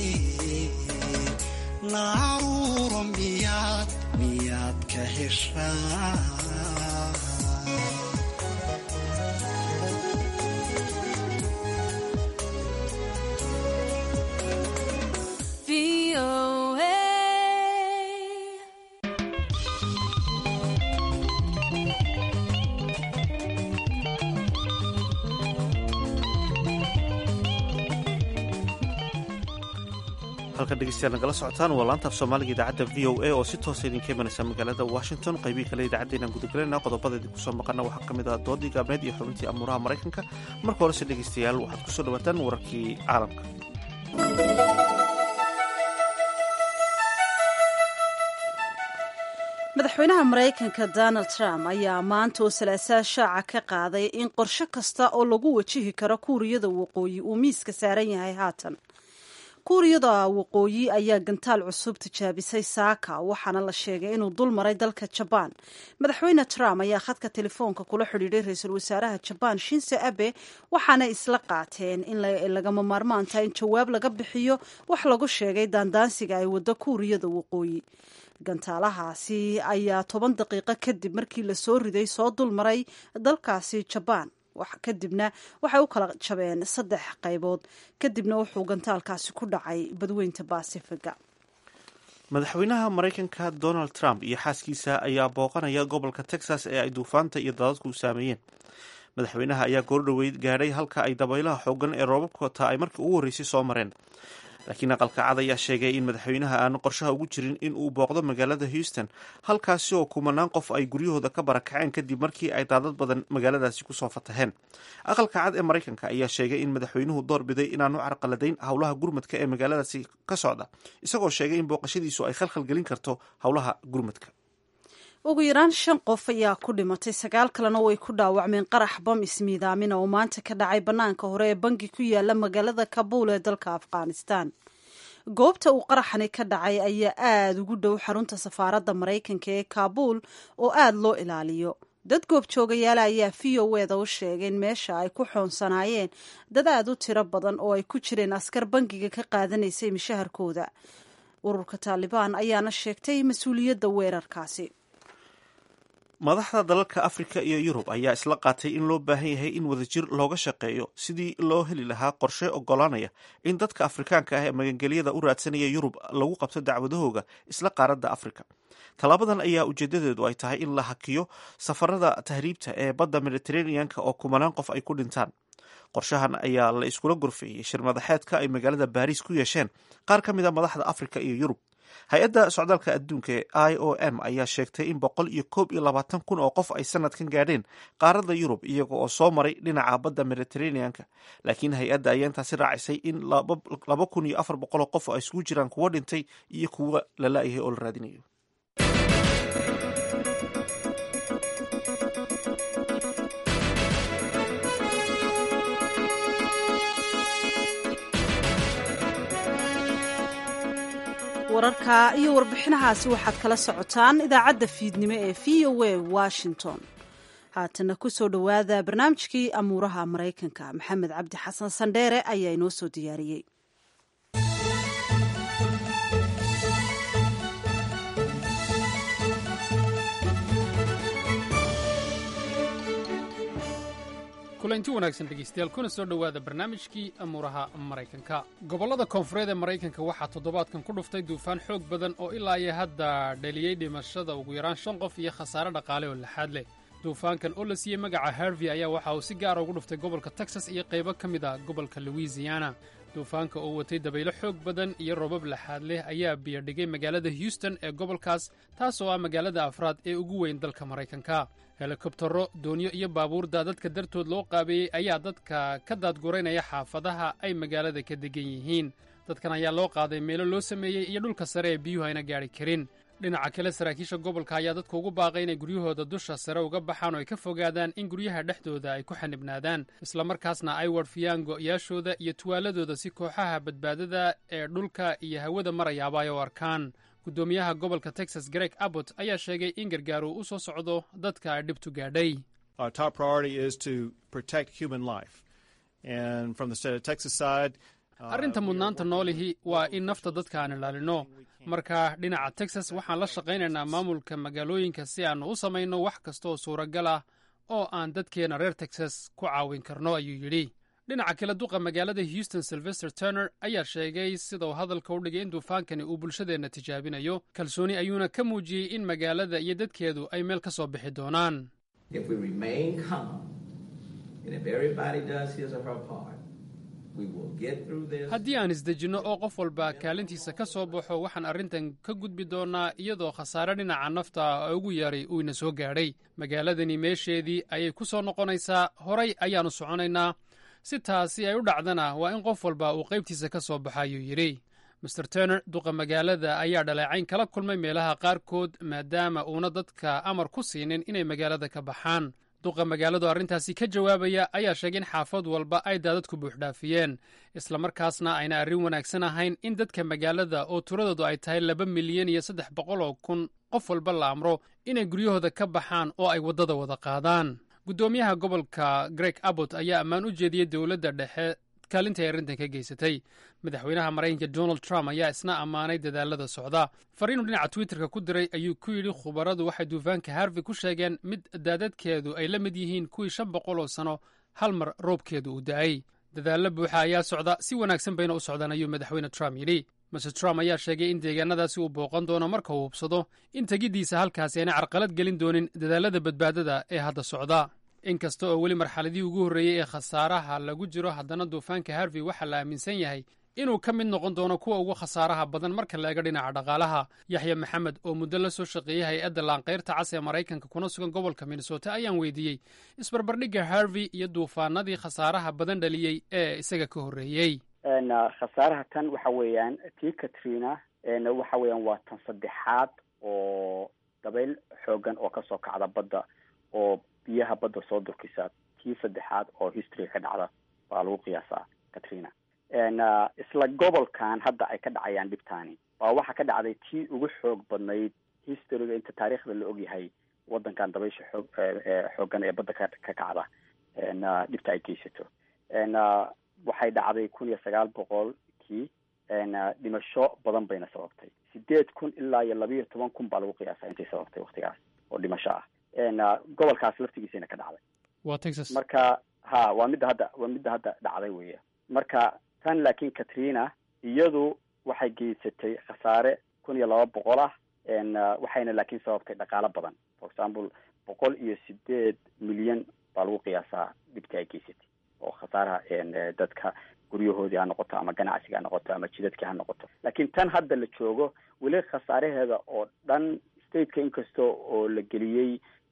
K: naruuro miyaad ka heshaa
A: halka dhegeystayaal nagala socotaan waa laanta af soomaaliga idaacadda v o a oo si toosa idinka imanaysa magaalada washington qaybihii kale idaacaddeynaan gudagelayna qodobada idinku soo maqana waxaa ka mid ah doodii gaabneed iyo xubintii amuuraha maraykanka marka horese dhegeystayaal waxaad ku soo dhawaataan wararkii caalamka.
B: madaxweynaha maraykanka donald trump ayaa maanta oo salaasaa shaaca ka qaaday in qorshe kasta oo lagu wajihi karo kuuriyada waqooyi uu miiska saaran yahay haatan. kuuriyada waqooyi ayaa gantaal cusub tijaabisay saaka waxaana la sheegay inuu dul maray dalka jabaan. madaxweyne trump ayaa khadka telefoonka kula xidhiidhay ra-iisul wasaaraha jabaan shinzo abe waxaana isla qaateen in lagama maarmaan tahay in jawaab laga bixiyo wax lagu sheegay daandaansiga ay waddo kuuriyada waqooyi. gantaalahaasi ayaa 10 daqiiqo kadib markii la soo riday soo dul maray dalkaasi jabaan kadibna waxay u kala jabeen 3 qaybood kadibna wuxuu gantaalkaasi ku dhacay badweynta baasifiga.
A: madaxweynaha maraykanka donald trump iyo xaaskiisa ayaa booqanaya gobolka texas ee ay duufaanta iyo daadadku saameeyeen. madaxweynaha ayaa goordhoweyd gaadhay halka ay dabaylaha xoogan ee roobabka wataa ay markii ugu horreysay soo mareen, laakiin aqalka cad ayaa sheegay in madaxweynaha aanu qorshaha ugu jirin in uu booqdo magaalada houston, halkaasi oo kumanaan qof ay guryahooda ka barakaceen kadib markii ay daadad badan magaaladaasi kusoo fataheen. aqalka cad ee maraykanka ayaa sheegay in madaxweynuhu doorbiday inaanu carqaladayn howlaha gurmadka ee magaaladaasi ka socda, isagoo sheegay in booqashadiisu ay khalkhal gelin karto howlaha gurmadka.
B: ugu yaraan 5 qof ayaa ku dhimatay 9 kalena way ku dhaawacmeen qarax bam ismiidaamina oo maanta ka dhacay bannaanka hore ee bangi ku yaala magaalada kabuul ee dalka afghanistan. goobta uu qaraxani ka dhacay ayaa aada ugu dhow xarunta safaaradda maraykanka ee kabuul oo aada loo ilaaliyo. dad goobjoogayaala ayaa v o eda u sheegay in meesha ay ku xoonsanaayeen dad aada u tiro badan oo ay ku jireen askar bangiga ka qaadanaysay mishaharkooda. ururka taalibaan ayaana sheegtay mas-uuliyadda weerarkaasi.
A: madaxda dalalka afrika iyo yurub ayaa isla qaatay in loo baahan yahay in wadajir looga shaqeeyo sidii loo heli lahaa qorshe ogolaanaya in dadka afrikaanka ah ee magangelyada u raadsanaya yurub lagu qabto dacwadahooga isla qaaradda afrika. tallaabadan ayaa ujeedadeedu ay tahay in la hakiyo safarada tahriibta ee badda mediteraneanka oo kumanaan qof ay ku dhintaan. qorshahan ayaa la iskula gorfeeyey shir madaxeedka ay magaalada baariis ku yeesheen qaar ka mid a madaxda afrika iyo yurub. hay-adda socdaalka adduunka ee IOM ayaa sheegtay in 121,000 oo qof ay sanadkan gaadheen qaaradda yurub iyaga oo soo maray dhinaca badda mediteraneanka, laakiin hay-adda ayaa intaasi raacisay in 2,400 qof ay isugu jiraan kuwo dhintay iyo kuwa la la'yahay oo la raadinayo.
B: wararka iyo warbixinahaasi waxaad kala socotaan idaacadda fiidnimo ee v o a washington. haatana ku soo dhowaada barnaamijkii amuuraha maraykanka. maxamed cabdi xasan sandheere ayaa inoo soo diyaariyey.
L: kulanti wanaagsan dhegaystayaal kuna soo dhowaada barnaamijkii amuuraha maraykanka. gobollada koonfureed ee maraykanka waxaa toddobaadkan ku dhuftay duufaan xoog badan oo ilaa iyo hadda dhaliyey dhimashada ugu yaraan 5 qof iyo khasaare dhaqaale oo laxaad leh. duufaankan oo la siiyey magaca harvey ayaa waxa uu si gaara ugu dhuftay gobolka texas iyo qaybo ka mid a gobolka louisiana. duufaanka oo watay dabaylo xoog badan iyo roobab laxaad leh ayaa biyadhigay magaalada houston ee gobolkaas, taasoo ah magaalada afraad ee ugu weyn dalka maraykanka. helikobtaro, doonyo iyo baabuur daadadka dartood loo qaabeeyey ayaa dadka ka daadguraynaya xaafadaha ay magaalada ka degan yihiin. dadkan ayaa loo qaaday meelo loo sameeyey iyo dhulka sare ee biyuhu ayna gaadhi karin. dhinaca kale saraakiisha gobolka ayaa dadka ugu baaqay inay guryahooda dusha sare uga baxaan oo ay ka fogaadaan in guryaha dhexdooda ay ku xanibnaadaan, islamarkaasna ay warfiyaan go'yaashooda iyo tuwaaladooda si kooxaha badbaadada ee dhulka iyo hawada marayaaba ay u arkaan. guddoomiyaha gobolka texas greg abbott ayaa sheegay in gargaar uu u soo socdo dadka ay dhibtu gaadhay. arrinta mudnaanta noolihi waa in nafta dadka aan ilaalino. marka dhinaca texas waxaan la shaqaynaynaa maamulka magaalooyinka si aannu u samayno wax kasta oo suuragal ah oo aan dadkeenna reer texas ku caawin karno, ayuu yidhi. dhinaca kale duqa magaalada houston sylvester turner ayaa sheegay sida uu hadalka u dhigay in duufaankani uu bulshadeenna tijaabinayo, kalsooni ayuuna ka muujiyey in magaalada iyo dadkeedu ay meel ka soo bixi doonaan. haddii aan isdejinno oo qof walba kaalintiisa ka soo baxo waxaan arrintan ka gudbi doonnaa iyadoo khasaare dhinaca nafta ugu yaray uu ina soo gaadhay magaaladani meesheedii ayay ku soo noqonaysaa horay ayaannu soconaynaa si taasi ay u dhacdana waa in qof walba uu qaybtiisa ka soo baxa ayuu yidhi master turner duqa magaalada ayaa dhaleecayn kala kulmay meelaha qaarkood maadaama uuna dadka amar ku siinin inay magaalada ka baxaan duqa magaaladu arrintaasi ka jawaabaya ayaa sheegay in xaafad walba ay daadadku buuxdhaafiyeen islamarkaasna ayna arrin wanaagsan ahayn in dadka magaalada oo tiradoodu ay tahay 2,300,000 qof walba la amro inay guryahooda ka baxaan oo ay waddada wada qaadaan guddoomiyaha gobolka greg abbott ayaa ammaan u jeediyey dowladda dhexe kaalinta ay arrintan ka geysatay madaxweynaha maraykanka donald trump ayaa isna ammaanay dadaalada socda fariinuu dhinaca twitterka ku diray ayuu ku yidhi khubaradu waxay duufaanka harvey ku sheegeen mid daadadkeedu ay la mid yihiin kuwii 500 oo sano hal mar roobkeedu uu da'ay dadaallo buuxa ayaa socda si wanaagsan bayna u socdaan ayuu madaxweyne trump yidhi master trump ayaa sheegay in deegaanadaasi uu booqan doono marka uu hubsado in tegiddiisa halkaasi ayna carqalad gelin doonin dadaalada badbaadada ee hadda socda inkasta oo weli marxaladii ugu horreeyey ee khasaaraha lagu jiro haddana duufaanka harvey waxaa la aaminsan yahay inuu ka mid noqon doono kuwa ugu khasaaraha badan marka la eego dhinaca dhaqaalaha yaxya maxamed oo muddo la soo shaqeeyey hay-adda laanqayrta cas ee maraykanka kuna sugan gobolka minnesota ayaan weydiiyey isbarbardhigga harvey iyo duufaanadii khasaaraha badan dhaliyey ee isaga ka horreeyey
M: khasaaraha tan waxa weeyaan tii katrina waxa weeyaan waa tan saddexaad oo dabayl xoogan oo kasoo kacda badda oo biyaha badda soo durkisa tii saddexaad oo historyga ka dhacda baa lagu qiyaasaa katrina isla gobolkan hadda ay ka dhacayaan dhibtaani baa waxaa ka dhacday tii ugu xoog badnayd historyga inta taariikhda la ogyahay wadankan dabaysha xoogan ee badda ka kacda dhibta ay geysato waxay dhacday 1900kii dhimasho badan bayna sababtay 8,000 ilaa iyo 12,000 baa lagu qiyaasaa intay sababtay waktigaas oo dhimasho ah gobolkaas laftigiisana ka dhacday
L: waa Texas
M: marka waa midda hadda dhacday weeye marka tan laakiin katrina iyadu waxay geysatay khasaare 1,200 waxayna laakiin sababtay dhaqaalo badan for example 108 milyan baa lagu qiyaasaa dhibta ay geysatay oo khasaaraha dadka guryahoodii ha noqoto ama ganacsiga ha noqoto ama jidadkii ha noqoto laakiin tan hadda la joogo weli khasaaraheeda oo dhan stateka inkasta oo la geliyey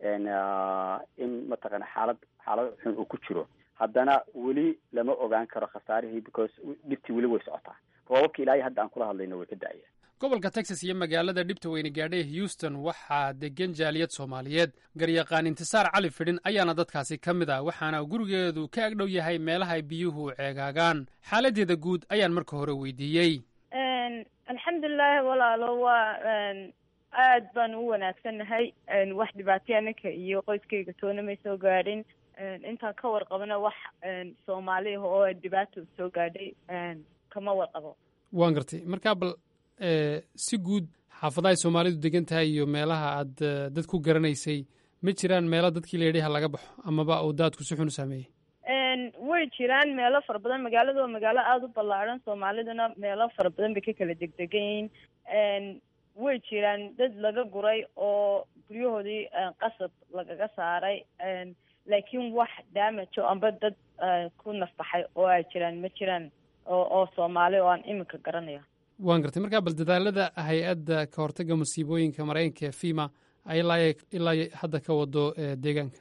M: in mataqaana xaalad xun uu ku jiro haddana weli lama ogaan karo khasaarihii because dhibtii weli way socotaa roobabka ilaahay hadda aan kula hadlayno way ka da'aya
L: gobolka texas iyo magaalada dhibta weyne gaadhay houston waxaa degan jaaliyad soomaaliyeed garyaqaan intisaar cali fidhin ayaana dadkaasi ka mid ah waxaana gurigeedu ka agdhow yahay meelaha ay biyuhu ceegaagaan xaaladeeda guud ayaan marka hore weydiiyey
N: alxamdulilaahi walaalo waa aad baan u wanaagsannahay wax dhibaataya anaka iyo qoyskayga toona may soo gaadhin intaan ka warqabana wax soomaali ah oo dhibaato soo gaadhay kama warqabo
L: waan gartay markaa bal si guud xaafadaha ay soomaalidu degan tahay iyo meelaha aad dad ku garanaysay ma jiraan meelo dadkii la yidhi ha laga baxo amaba uu daadku si xun u saameeyey
N: way jiraan meelo fara badan magaalada waa magaalo aada u ballaadhan soomaaliduna meelo fara badan bay ka kala degdegan yihiin way jiraan dad laga guray oo guryahoodii qasab lagaga saaray laakiin wax daamajo amba dad ku nafbaxay oo ay jiraan ma jiraan oo soomaali oo aan iminka garanaya
L: waan gartay markaa bal dadaalada hay-adda ka hortagga musiibooyinka maraykanka ee fima ilaa hadda ka wado deegaanka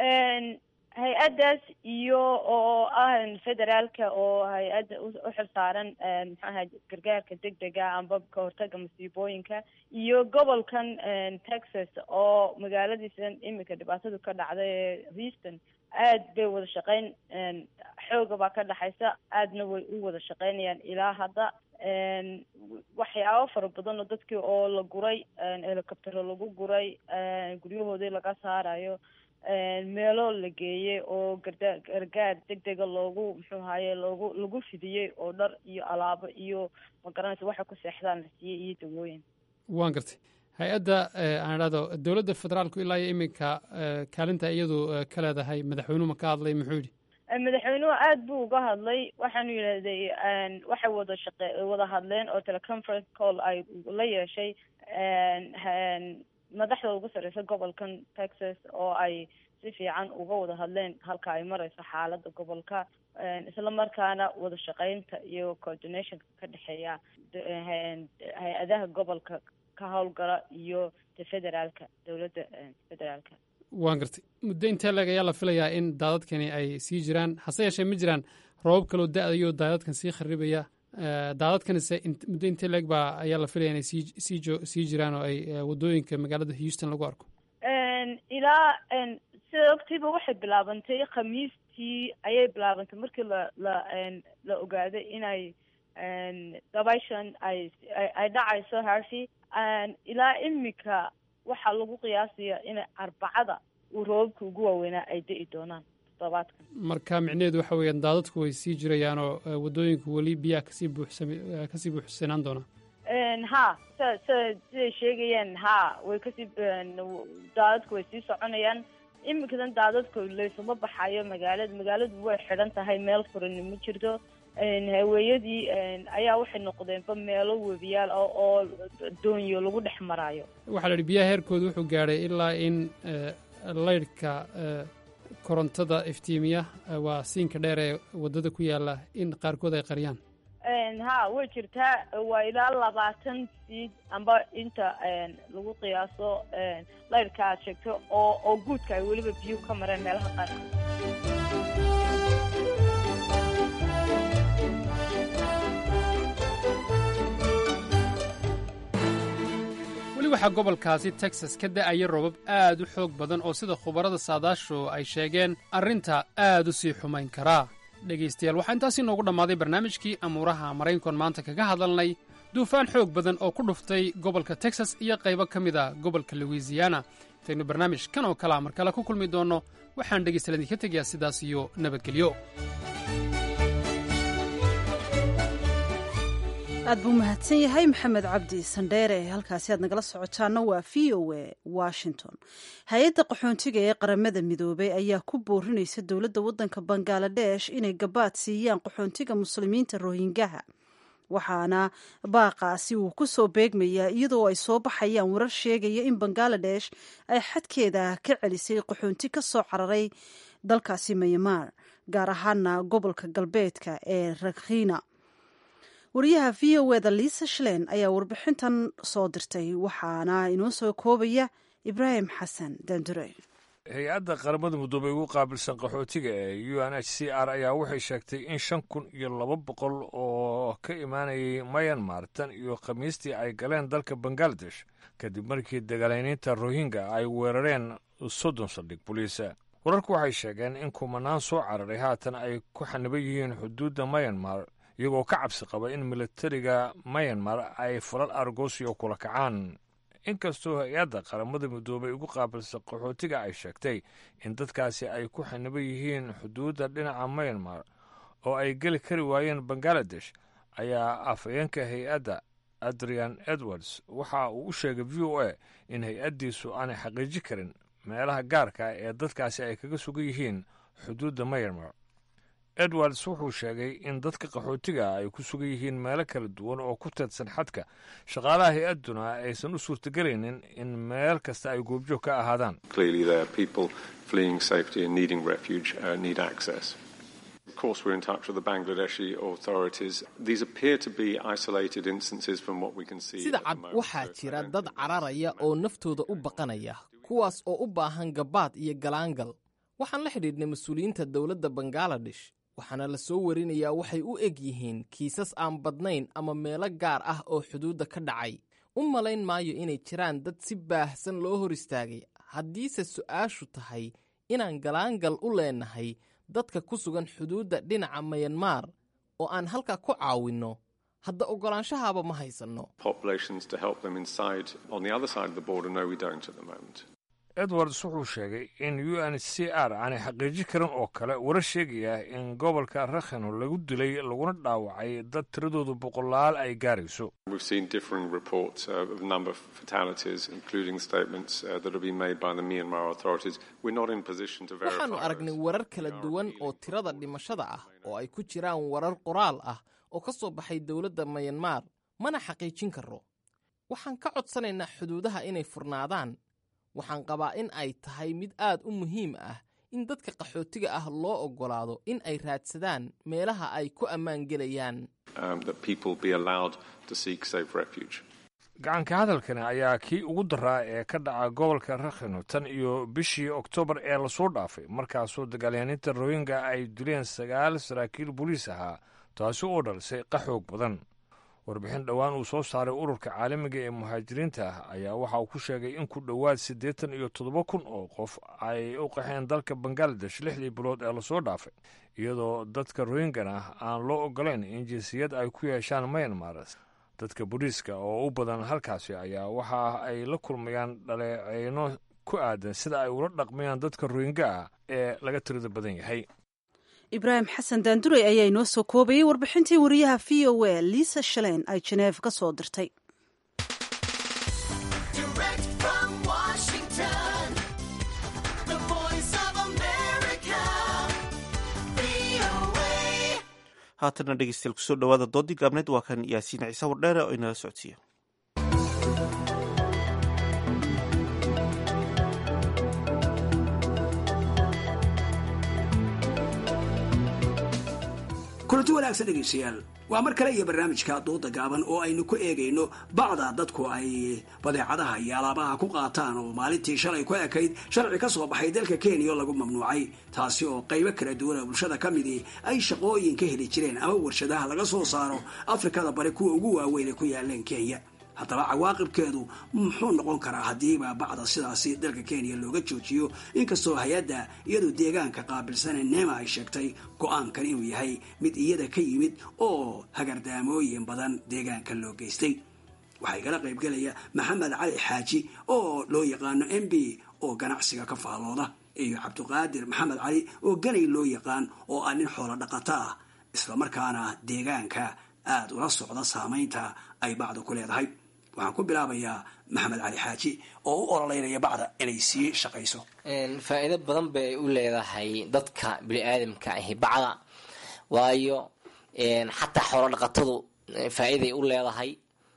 N: hay-addaas iyo oo ah federaalka oo hay-adda u xilsaaran maxaaha gargaarka degdega amba ka hortagga musiibooyinka iyo gobolkan texas oo magaaladiisan iminka dhibaatadu ka dhacday ee houston aad bay wada shaqeyn xooga baa ka dhaxaysa aadna way u wada shaqeynayaan ilaa hadda waxyaabo fara badan oo dadkii oo la guray helicoptero lagu guray guryahoodii laga saarayo meelo la geeyey oo gargaar degdega loogu muxuu ahaye lagu fidiyey oo dhar iyo alaabo iyo magaranaysa waxay ku seexdaan la siiyey iyo dawooyin
L: waan gartay hay-adda aan idhahdo dowladda federaalku ilaa iyo iminka kaalinta iyadu ka leedahay madaxweynuhu ma ka hadlay muxuu yidhi
N: madaxweynuhu aad buu uga hadlay waxaanu yidhahday waxay wada hadleen oo teleconference call ay la yeeshay madaxda ugu sarreysa gobolkan texas oo ay si fiican uga wada hadleen halka ay marayso xaaladda gobolka, isla markaana wada shaqaynta iyo coordinationka ka dhexeeya hay-adaha gobolka ka howlgala iyo federaalka, dowladda federaalka.
L: waan gartay. muddo intee leeg ayaa la filayaa in daadadkani ay sii jiraan? hase yeeshee ma jiraan roobab kaloo da-dayo daadadkan sii kharibaya? daadadkanise muddo intee leeg baa ayaa la filaya inay sii jiraan oo ay wadooyinka magaalada Houston lagu arko?
N: ilaa sida ogtiiba waxay bilaabantay khamiistii ayay bilaabantay markii la ogaaday inay dabayshan ay dhacayso Harvey. ilaa imika waxaa lagu qiyaasaya in arbacada uu roobabka ugu waaweynaa ay da'i doonaan toddobaadkan.
L: marka micnaheedu waxa weeyaan daadadku way sii jirayaan oo wadooyinku weli biyaha kasii buuxsanaan doonaa?
N: ha siday sheegayeen way kasii daadadku way sii soconayaan. imikadan daadadku laysuma baxayo magaaladu way xidhan tahay, meel furani ma jirto. haweeyadii ayaa waxay noqdeenba meelo webiyaal oo doonyo lagu dhex maraayo.
L: waxaa la yidhi biyaha heerkooda wuxuu gaadhay ilaa in laydhka korontada iftiimiya waa siinka dheer ee waddada ku yaala in qaarkood ay qariyaan.
N: way jirtaa, waa ilaa 20 feet amba inta lagu qiyaaso laydhka aad sheegto oo guudka ay weliba biyuhu ka mareen meelaha qaarkood.
L: waxaa gobolkaasi Texas ka da'aya roobab aad u xoog badan oo sida khubarada saadaashu ay sheegeen arrinta aad u sii xumayn karaa. dhegaystayaal, waxaa intaasi noogu dhammaaday barnaamijkii amuuraha maraykankan maanta kaga hadalnay duufaan xoog badan oo ku dhuftay gobolka Texas iyo qaybo ka mid a gobolka Louisiana. intaynu barnaamij kan oo kalea mar kale ku kulmi doonno, waxaan dhegaystayaal idinka tegayaa sidaas iyo nabadgelyo.
B: aad buu mahadsan yahay maxamed cabdi sandheere. halkaasi aad nagala socotaana waa VOA Washington. hay-adda qaxoontiga ee qaramada midoobay ayaa ku boorinaysa dowladda waddanka Bangladesh inay gabaad siiyaan qaxoontiga muslimiinta Rohingyaha, waxaana baaqaasi uu ku soo beegmayaa iyadoo ay soo baxayaan warar sheegaya in Bangladesh ay xadkeeda ka celisay qaxoonti ka soo cararay dalkaasi Myanmar, gaar ahaana gobolka galbeedka ee Rakhine. wariyaha VOA Lisa Schlein ayaa warbixintan soo dirtay, waxaana inoo soo koobaya Ibraahim Xasan Dandure.
O: hay-adda qaramada midoobay ugu qaabilsan qaxootiga ee UNHCR ayaa waxay sheegtay in 5,200 oo ka imaanayay Myanmar tan iyo khamiistii ay galeen dalka Bangladesh kadib markii dagaalyaaniinta Rohingya ay weerareen 30 saldhig booliisa. wararku waxay sheegeen in kumanaan soo cararay haatan ay ku xaniban yihiin xuduudda Myanmar, iyagoo ka cabsi qaba in militariga Myanmar ay falal argosyo kula kacaan. inkastoo hay-adda qaramada midoobay ugu qaabilsan qaxootiga ay sheegtay in dadkaasi ay ku xaniban yihiin xuduudda dhinaca Myanmar oo ay geli kari waayeen Bangladesh, ayaa afhayeenka hay-adda Adrian Edwards waxa uu u sheegay VOA in hay-addiisu aanay xaqiijin karin meelaha gaarka ee dadkaasi ay kaga sugan yihiin xuduudda Myanmar. Edwards wuxuu sheegay in dadka qaxootiga ay ku sugan yihiin meelo kala duwan oo ku teedsan xadka, shaqaalaha hay-adduna aysan u suurtagelaynin in meel kasta ay goobjoog ka ahaadaan.
P: sida cad waxaa jira dad cararaya oo naftooda u baqanaya, kuwaas oo u baahan gabaad iyo galaangal. waxaan la xidhiidhnay mas-uuliyiinta dowladda Bangladesh, waxaana la soo warinayaa waxay u eg yihiin kiisas aan badnayn ama meelo gaar ah oo xuduudda ka dhacay. u malayn maayo inay jiraan dad si baahsan loo hor istaagay. haddiise su'aashu tahay inaan galaangal u leenahay dadka ku sugan xuduudda dhinaca Myanmar oo aan halkaa ku caawinno, hadda oggolaanshahaaba ma haysanno.
O: Edwards wuxuu sheegay in UNHCR aanay xaqiijin karin oo kale warar sheegaya in gobolka Rakhine lagu dilay laguna dhaawacay dad tiradoodu boqolaal ay gaarayso.
P: waxaannu aragnay warar kala duwan oo tirada dhimashada ah oo ay ku jiraan warar qoraal ah oo ka soo baxay dowladda Myanmar, mana xaqiijin karro. waxaan ka codsanaynaa xuduudaha inay furnaadaan. waxaan qabaa in ay tahay mid aad u muhiim ah in dadka qaxootiga ah loo oggolaado in ay raadsadaan meelaha ay ku ammaan gelayaan.
O: gacanka hadalkani ayaa kii ugu daraa ee ka dhaca gobolka rakhine tan iyo bishii oktoobar ee lasoo dhaafay, markaasoo dagaalyahaninta rohingya ay dileen 9 saraakiil booliis ahaa, taasi oo dhalisay qaxoog badan. warbixin dhowaan uu soo saaray ururka caalamiga ee muhaajiriinta ah ayaa waxa uu ku sheegay in ku dhowaad 87,000 oo qof ay u qaxeen dalka bangaladesh 6 bilood ee lasoo dhaafay, iyadoo dadka rohingyana aan loo ogolayn in jinsiyad ay ku yeeshaan Myanmar. dadka booliiska oo u badan halkaasi ayaa waxa ay la kulmayaan dhaleeceyno ku aadan sida ay ula dhaqmayaan dadka rohingya ah ee laga tirada badan yahay.
B: ibraahim xasan daandurey ayaa inoo soo koobayay warbixintii wariyaha v o a liisa shaleen ay Geneva ka soo dirtay.
A: haatana dhegeystayaal kusoo dhawaada doodii gaabneed waa kan yaasiin ciise wardheere oo inala socodsiiya.
F: kulanti wanaagsan dhegeystayaal, waa mar kale iyo barnaamijka dooda gaaban oo aynu ku eegayno bacda dadku ay badeecadaha iyo alaabaha ku qaataan oo maalintii shalay ku ekayd sharci ka soo baxay dalka Kenya oo lagu mamnuucay, taasi oo qaybo kala duwan oo bulshada ka midii ay shaqooyin ka heli jireen ama warshadaha laga soo saaro Afrikada bari kuwa ugu waaweyn ee ku yaaleen Kenya. haddaba cawaaqibkeedu muxuu noqon karaa haddiiba bacda sidaasi dalka Kenya looga joojiyo, inkastoo hay-adda iyadoo deegaanka qaabilsan NEMA ay sheegtay go-aankan inuu yahay mid iyada ka yimid oo hagardaamooyin badan deegaanka loo geystay. waxaa igala qaybgelaya Maxamed Cali Xaaji oo loo yaqaano MB oo ganacsiga ka faalooda, iyo Cabdiqaadir Maxamed Cali oo ganay loo yaqaan oo ah nin xoolo dhaqato ah islamarkaana deegaanka aad ula socda saamaynta ay bacda ku leedahay. waxaan ku bilaabayaa Maxamed Cali Xaaji oo u ololeynaya bacda inay sii shaqayso.
Q: faa'iido badan bay u leedahay dadka bini'aadamka ahi bacda, waayo xataa xoolo dhaqatadu faa'iiday u leedahay.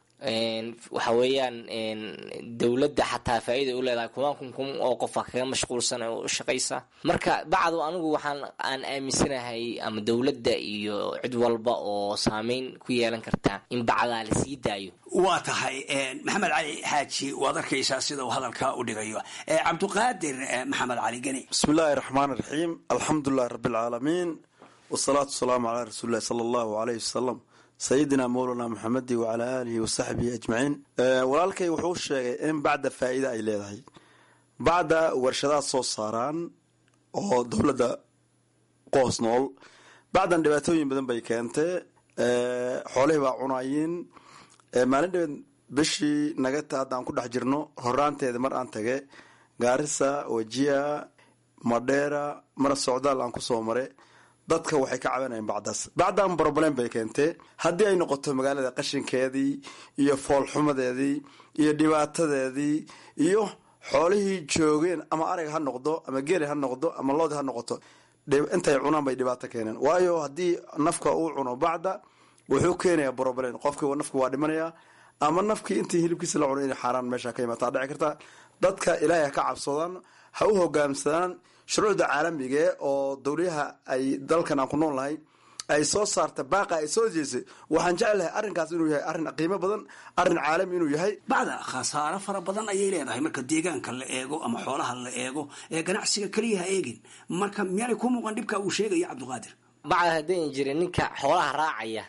Q: waxa weeyaan dawladda xataa faa'iiday u leedahay kun oo qof kaga mashquulsan oo u shaqaysa. marka bacdu anigu aan aaminsanahay ama dawladda iyo cid walba oo saameyn ku yeelan karta in bacdaa la sii daayo.
F: waa tahay Maxamed Cali Xaaji, waad arkaysaa sida uu hadalka u dhigayo. Cabdiqaadir Maxamed Cali Gani.
R: bismillaahi raxmaani raxiim, alxamdulilahi rabbilcaalamiin, wasalaatu wasalaamu calaa rasuulillahi sala allahu alayhi wasalam, sayidina mawlana maxamedi wacalaa aalihi wasaxbihi ajmaciin. walaalkay wuxuu sheegay in bacda faa'iida ay leedahay. bacda warshadaad soo saaraan oo dowladda qoos nool. bacdan dhibaatooyin badan bay keentee, xoolihii baa cunayiin. maalin dhabeed bishii nagata hadda aan ku dhex jirno horaanteeda mar aan tage Gaarisa, Wajia, Madheera, mara socdaal aan kusoo mare, dadka waxay ka cabanayaan bacdaas. bacdan problem bay keentee haddii ay noqoto magaalada qashinkeedii iyo foolxumadeedii iyo dhibaatadeedii iyo xoolihii joogeen ama arag ha noqdo ama geeli ha noqdo ama loodi ha noqoto, intay cunaan bay dhibaato keeneen. waayo haddii nafka uu cuno bacda wuxuu keenayaa problem, qofkii nafku waa dhimanayaa, ama nafkii intii hilibkiisa la cuno inay xaaraan meesha ka imaataa dhici karta. dadka ilaahay ha ka cabsadaan, ha u hogaamsadaan shuruucda caalamiga oo dowliyaha ay dalkan aan ku nool nahay ay soo saarta baaqa ay soo jeesay. waxaan jeclahay arrinkaas inuu yahay arrin qiimo badan, arrin caalami inuu yahay.
F: bacda khasaaro fara badan ayay leedahay marka deegaanka la eego ama xoolaha la eego, ee ganacsiga kaliya ha eegin. marka miyaanay ku muuqan dhibka uu sheegaya Cabdiqaadir?
Q: bacda haddayn jirin ninka xoolaha raacaya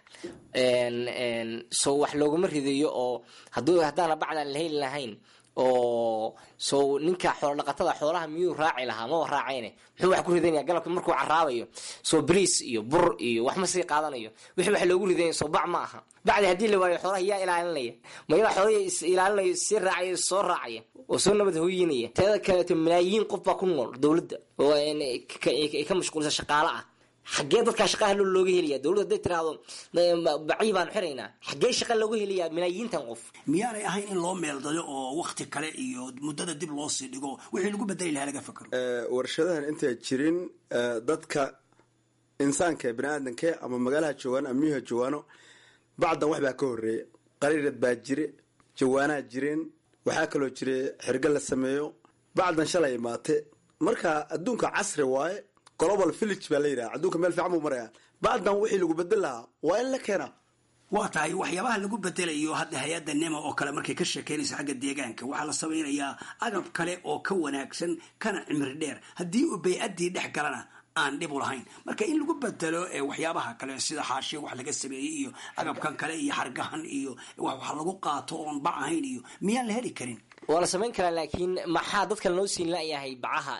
Q: soo wax looguma ridayo, oo haddaana bacdan la heli lahayn oo soo ninka xoolo dhaqatada xoolaha miyuu raaci lahaa? maba raacayne, muxuu wax ku ridanaya galabka markuu caraabayo? soo bariis iyo bur iyo wax ma sii qaadanayo. wixii wax loogu ridanya soo bac ma aha. bacdi haddii la waayo xoolaha yaa ilaalinaya? mayaa xoolaha is ilaalinayo, sii raacaya, soo raacaya oo soo nabad hooyinaya. teeda kaleeto malaayiin qof baa ku nool dowladda oo ka mashquulsan shaqaale ah. xaggee dadkaa shaqaha looga helayaa? dowladda hadday tiraahdo bacii baanu xiraynaa, xaggee shaqa looga helayaa malaayiintan qof?
F: miyaanay ahayn in loo meeldayo oo wakti kale iyo muddada dib loo sii dhigo wixii lagu bedeli lahaa laga fakaro?
R: warshadahan intay jirin, dadka insaanka biniaadanke ama magaalaha joogaan ama miyuha joogaano, bacdan wax baa ka horeeya. qariirad baa jire, jawaanaa jireen, waxaa kaloo jira xirga la sameeyo, bacdan shalay imaate marka adduunka casri waaye global village baa la yidhaha adduunka meel fiican buu maraya bacdan wixii lagu bedel lahaa waa in la keenaa
F: waa tahay waxyaabaha lagu bedelayo hadda hay-adda nema oo kale markay ka sheekeynayso xagga deegaanka waxaa la samaynayaa agab kale oo ka wanaagsan kana cimri dheer haddii uu bay-addii dhex galana aan dhib u lahayn marka in lagu bedelo waxyaabaha kale sida xaashiya wax laga sameeyey iyo agabkan kale iyo xargahan iyo wax lagu qaato oon bac ahayn iyo miyaan la heli karin
Q: waa la samayn karaa laakiin maxaa dadka loo siin layahay bacaha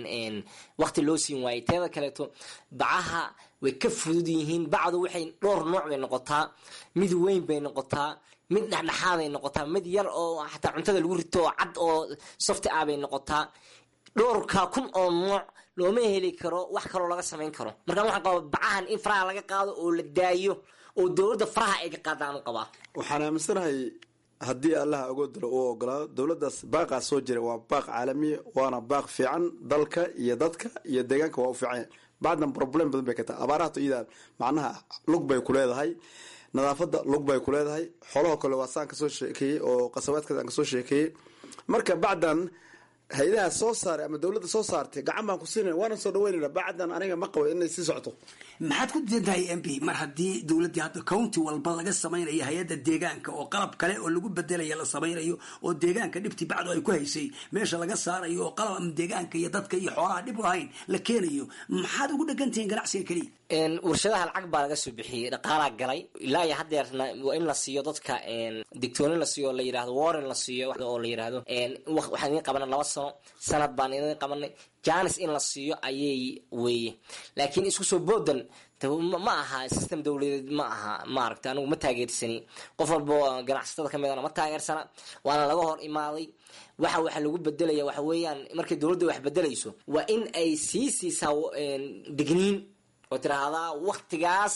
Q: waqti loo siin waayey teeda kaleeto bacaha way ka fudud yihiin bacdu waxay dhowr nooc bay noqotaa mid weyn bay noqotaa mid dhexdhexaaday noqotaa mid yar oo xataa cuntada lagu rito oo cad oo softi ah bay noqotaa dhowrka kun oo nooc looma heli karo wax kaloo laga samayn karo marka waxaan qabaa bacahan in faraha laga qaado oo la daayo oo dowladda faraha ay ka qaadaan qabaa
R: waxaan aaminsanahay haddii allaha agoodalo uu ogolaado dowladdaas baaqaa soo jira waa baaq caalamiya waana baaq fiican dalka iyo dadka iyo deegaanka waa u fiican bacdan problem badan bay ka tahay abaarahato iyadaa macnaha lug bay ku leedahay nadaafadda lug bay ku leedahay xoolahoo kale waa saan kasoo sheekeeyey oo qasabaadkaas aan kasoo sheekeeyey marka bacdan hay-adaha soo saaray ama dowladda soo saartay gacan baan ku siinayna waana soo dhaweynayna bacdan aniga ma qabo inay sii socoto
F: maxaad ku diidan tahay mp mar haddii dowladdii hadda county walba laga samaynayo hay-adda deegaanka oo qalab kale oo lagu bedelaya la samaynayo oo deegaanka dhibtii bacdu ay ku haysay meesha laga saarayo oo qalab ama deegaanka iyo dadka iyo xoolaha dhib lahayn la keenayo maxaad ugu dhegantihiin ganacsiga keliya
Q: warshadaha lacag baa laga soo bixiyey dhaqaalaa galay ilaa iyo hadeerna waa in la siiyo dadka digtoonin la siiyo oo la yidhahdo warren la siiyo oo la yidhahdo waxaan idin qabana 2 sano sanad baan idin qabanay janis in la siiyo ayay weeye laakiin isku soo boodan ma aha system dowladeed ma aha maaragta anigu ma taageersani qof walba ganacsatada ka midana ma taageersana waana laga hor imaaday waxa lagu bedelaya waxa weeyaan markay dowladda wax bedelayso waa in ay siisaa digniin oo tiraahdaa waqtigaas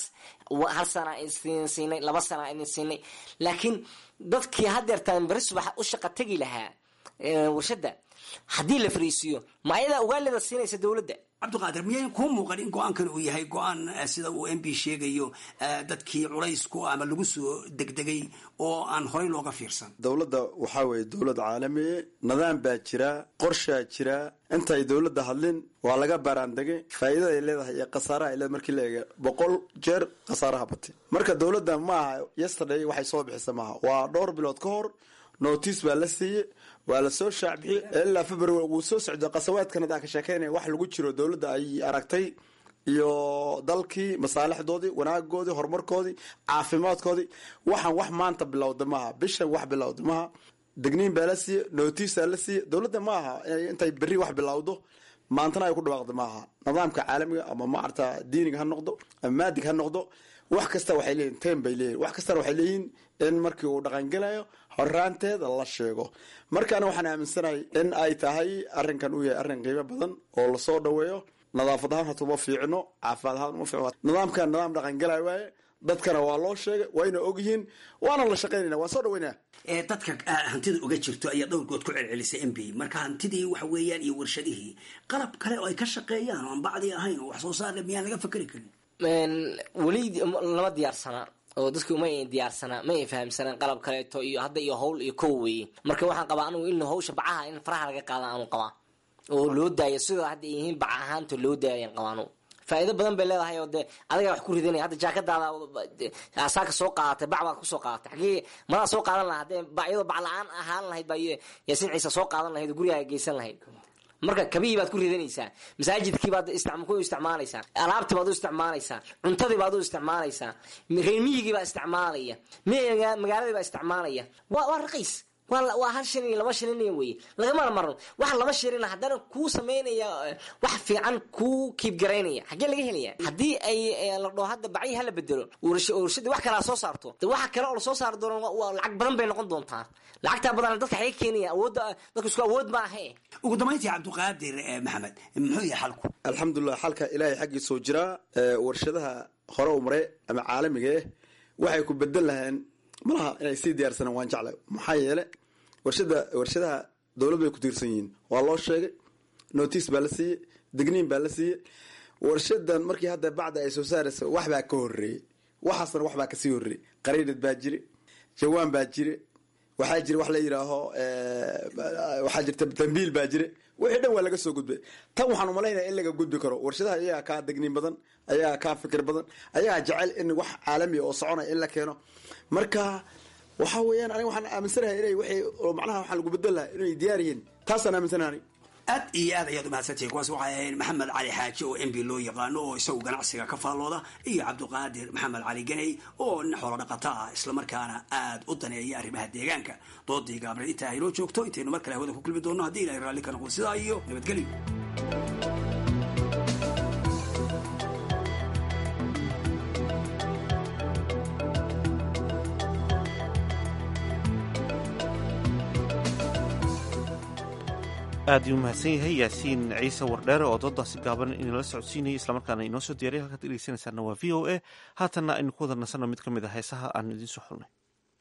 Q: 1 sana idin siinay 2 sana idin siinay laakiin dadkii hadeertaan bari subax u shaqo tagi lahaa warshada haddii la fariisiyo ma ayadaa ugaalida siinaysa dowladda
F: cabdiqaadir miyay kuu muuqan in go-aankan uu yahay go-aan sida uu mp sheegayo dadkii culaysku ama lagu soo degdegay oo aan horey looga fiirsan
R: dowladda waxaa weeye dowlad caalamiye nidaam baa jira qorshaa jira intay dowladda hadlin waa laga baaraandegay faa'iidada ay leedahay iyo khasaaraha ay leedahay markii la eega 100 jeer khasaaraha batay marka dowladda maaha yesterday waxay soo bixisa maaha waa dhowr bilood ka hor notice baa la siiyey waa la soo shaacbixiyey ilaa february wuu soo socdo qasawaadkan hadaan ka sheekeynaya wax lagu jiro dowladda ay aragtay iyo dalkii masaalixdoodii wanaagoodii horumarkoodii caafimaadkoodii waxaan wax maanta bilowda maaha bishan wax bilowda maaha degniin baa la siiyey notice la siiyey dowladda maaha intay berri wax bilowdo maantana ay ku dhawaaqda maaha nidaamka caalamiga ama maarta diiniga ha noqdo ama maadig ha noqdo wax kasta waxay leeyihin tem bay leeyihin wax kastana waxay leeyihiin in markii uu dhaqangelayo horaanteeda la sheego markaana waxaan aaminsanahay in ay tahay arrinkan uu yahay arrin qiimo badan oo lasoo dhaweeyo nadaafad ahaan hata uma fiicno caafimaad ahaan uma fiicno nidaamkan nidaam dhaqangelayo waaye dadkana waa loo sheegay wayna ogyihiin waana la shaqaynayna waa soo dhaweynaa
F: dadka hantida uga jirto ayaa dhowrgood ku celcelisay mp marka hantidii waxa weeyaan iyo warshadihii qalab kale oo ay ka shaqeeyaan oo aan bacdii ahayn oo wax soo saarle miyaan laga fakeri karin
Q: weli lama diyaarsana oo dadku ma diyaarsana ma fahamsanaan qalab kaleeto iyo hadda iyo hawl iyo kow weeye marka waxaan qabaa anigu in hawsha bacaha in faraha laga qaada aanu qabaa oo loo daayo sida hadda yihiin bac ahaanta loo daayaan qabaano faa'iido badan bay leedahay oo de adiga wax ku ridanay hadda jaakadaada asaaka soo qaadatay bac baad ku soo qaadatay xagee mada soo qaadan lahayd hadee bacyado bac la-aan ahaan lahayd baa yaasin ciise soo qaadan lahayd gurigaaga geysan lahayd marka kabii baad ku ridanaysaa masaajidkii baad ku isticmaalaysaa alaabtii baad u isticmaalaysaa cuntadii baad u isticmaalaysaa reemiyigii baa isticmaalaya magaaladii baa isticmaalaya waa raqiis waa 1 shilin 2 shilin weye lagamana marno wax 2 shilin haddana kuu sameynaya wax fiican kuu kiib garaynaya xagee laga helaya haddii ay la dhoo hadda bacyi hala bedelo warshadii wax kalaa soo saarto waxa kale oo lasoo saari doono waa lacag badan bay noqon doontaa lacagtaa badan dadka xagee keenaya awoodda dadka isku awood ma ahe
F: ugu dambeyntii cabdiqaadir maxamed muxuu yahay xalku
R: alxamdulilah xalka ilaahay xaggii soo jiraa warshadaha hore u mare ama caalamiga waxay ku bedel lahayn malaha inay sii diyaarsanaan waan jeclay maxaa yeele warshadaha dowlad bay ku tiirsan yihiin waa loo sheegay notice baa la siiyey digniin baa la siiyey warshadan markii hadda bacda ay soo saaraysa waxbaa ka horeeyey waxaasna waxbaa kasii horeeyey qariidad baa jire jawaan baa jire waxaa jira wax la yidhaaho waxaa jirta dambiil baa jire wixii dhan waa laga soo gudbay tan waxaan umalaynaya in laga gudbi karo warshadaha ayagaa kaa degniin badan ayagaa kaa fikir badan ayagaa jecel in wax caalamiya oo soconaya in la keeno marka waxaa weeyaan aniga waxaan aaminsanahay inay wixii macnaha waxaan lagu bedel lahaa inay diyaar yihiin taasaan aaminsanahay
F: aad iyo aad ayaad umahadsantihiin kuwaas waxay ahayd maxamed cali xaaji oo mb loo yaqaano oo isagu ganacsiga ka faallooda iyo cabdiqaadir maxamed cali ganey oo nin xoolo dhaqata ah islamarkaana aad u daneeya arrimaha deegaanka doodii gaabreed intaa aynoo joogto intaynu mar kale hawada ku kulmi doonno haddii ilahay raalli ka noqdo sidaa iyo nabadgelyo
A: aad iyuu mahadsan yahay yaasiin ciise wardheere oo doodaasi gaaban inala socodsiinayay islamarkaana inoo soo diyaray halkaad dhegeysanaysaana waa v o a haatanna aynu ku wada nasanno mid ka mid a heesaha aanu idiin soo xulnay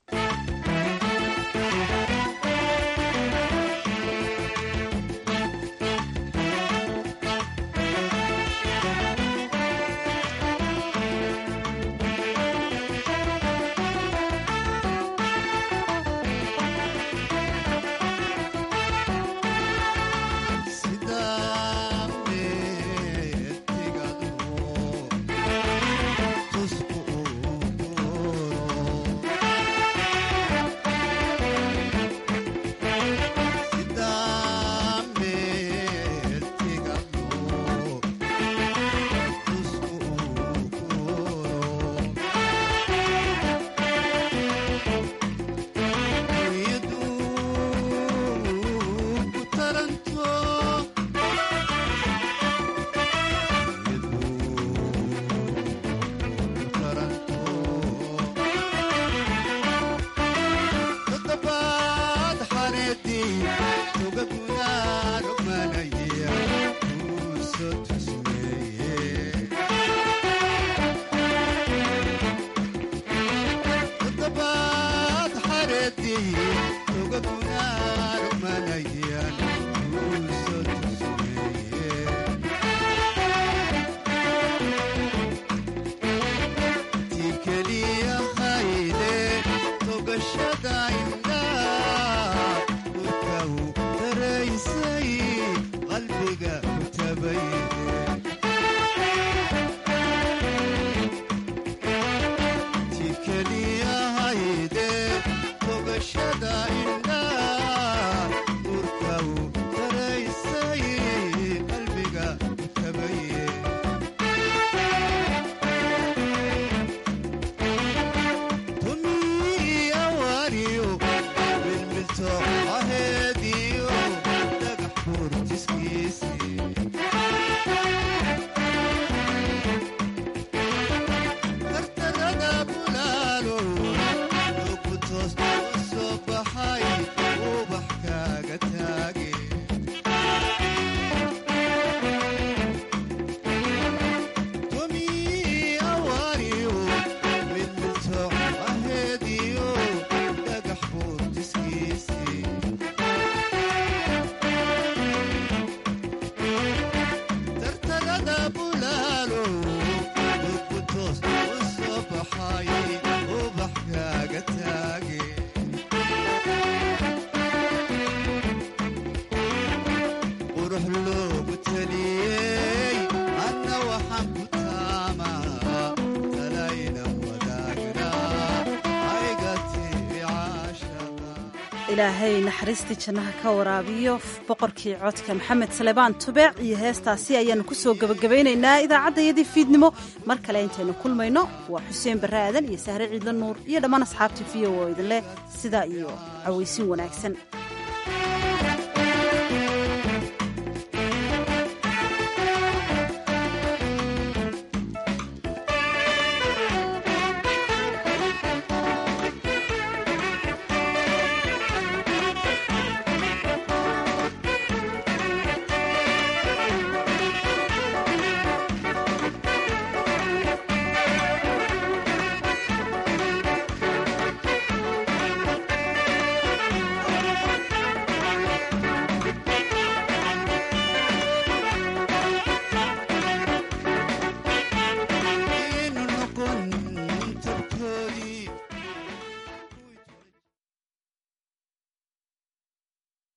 B: ilaahay naxariistii jannaha ka waraabiyo boqorkii codka maxamed salebaan tubeec iyo heestaasi ayaanu ku soo gebagabaynaynaa idaacaddayadii fiidnimo mar kale intaynu kulmayno waa xuseen barre aadan iyo sahre ciidla nuur iyo dhammaan asxaabtii v o oo idin leh sidaa iyo cawaysin wanaagsan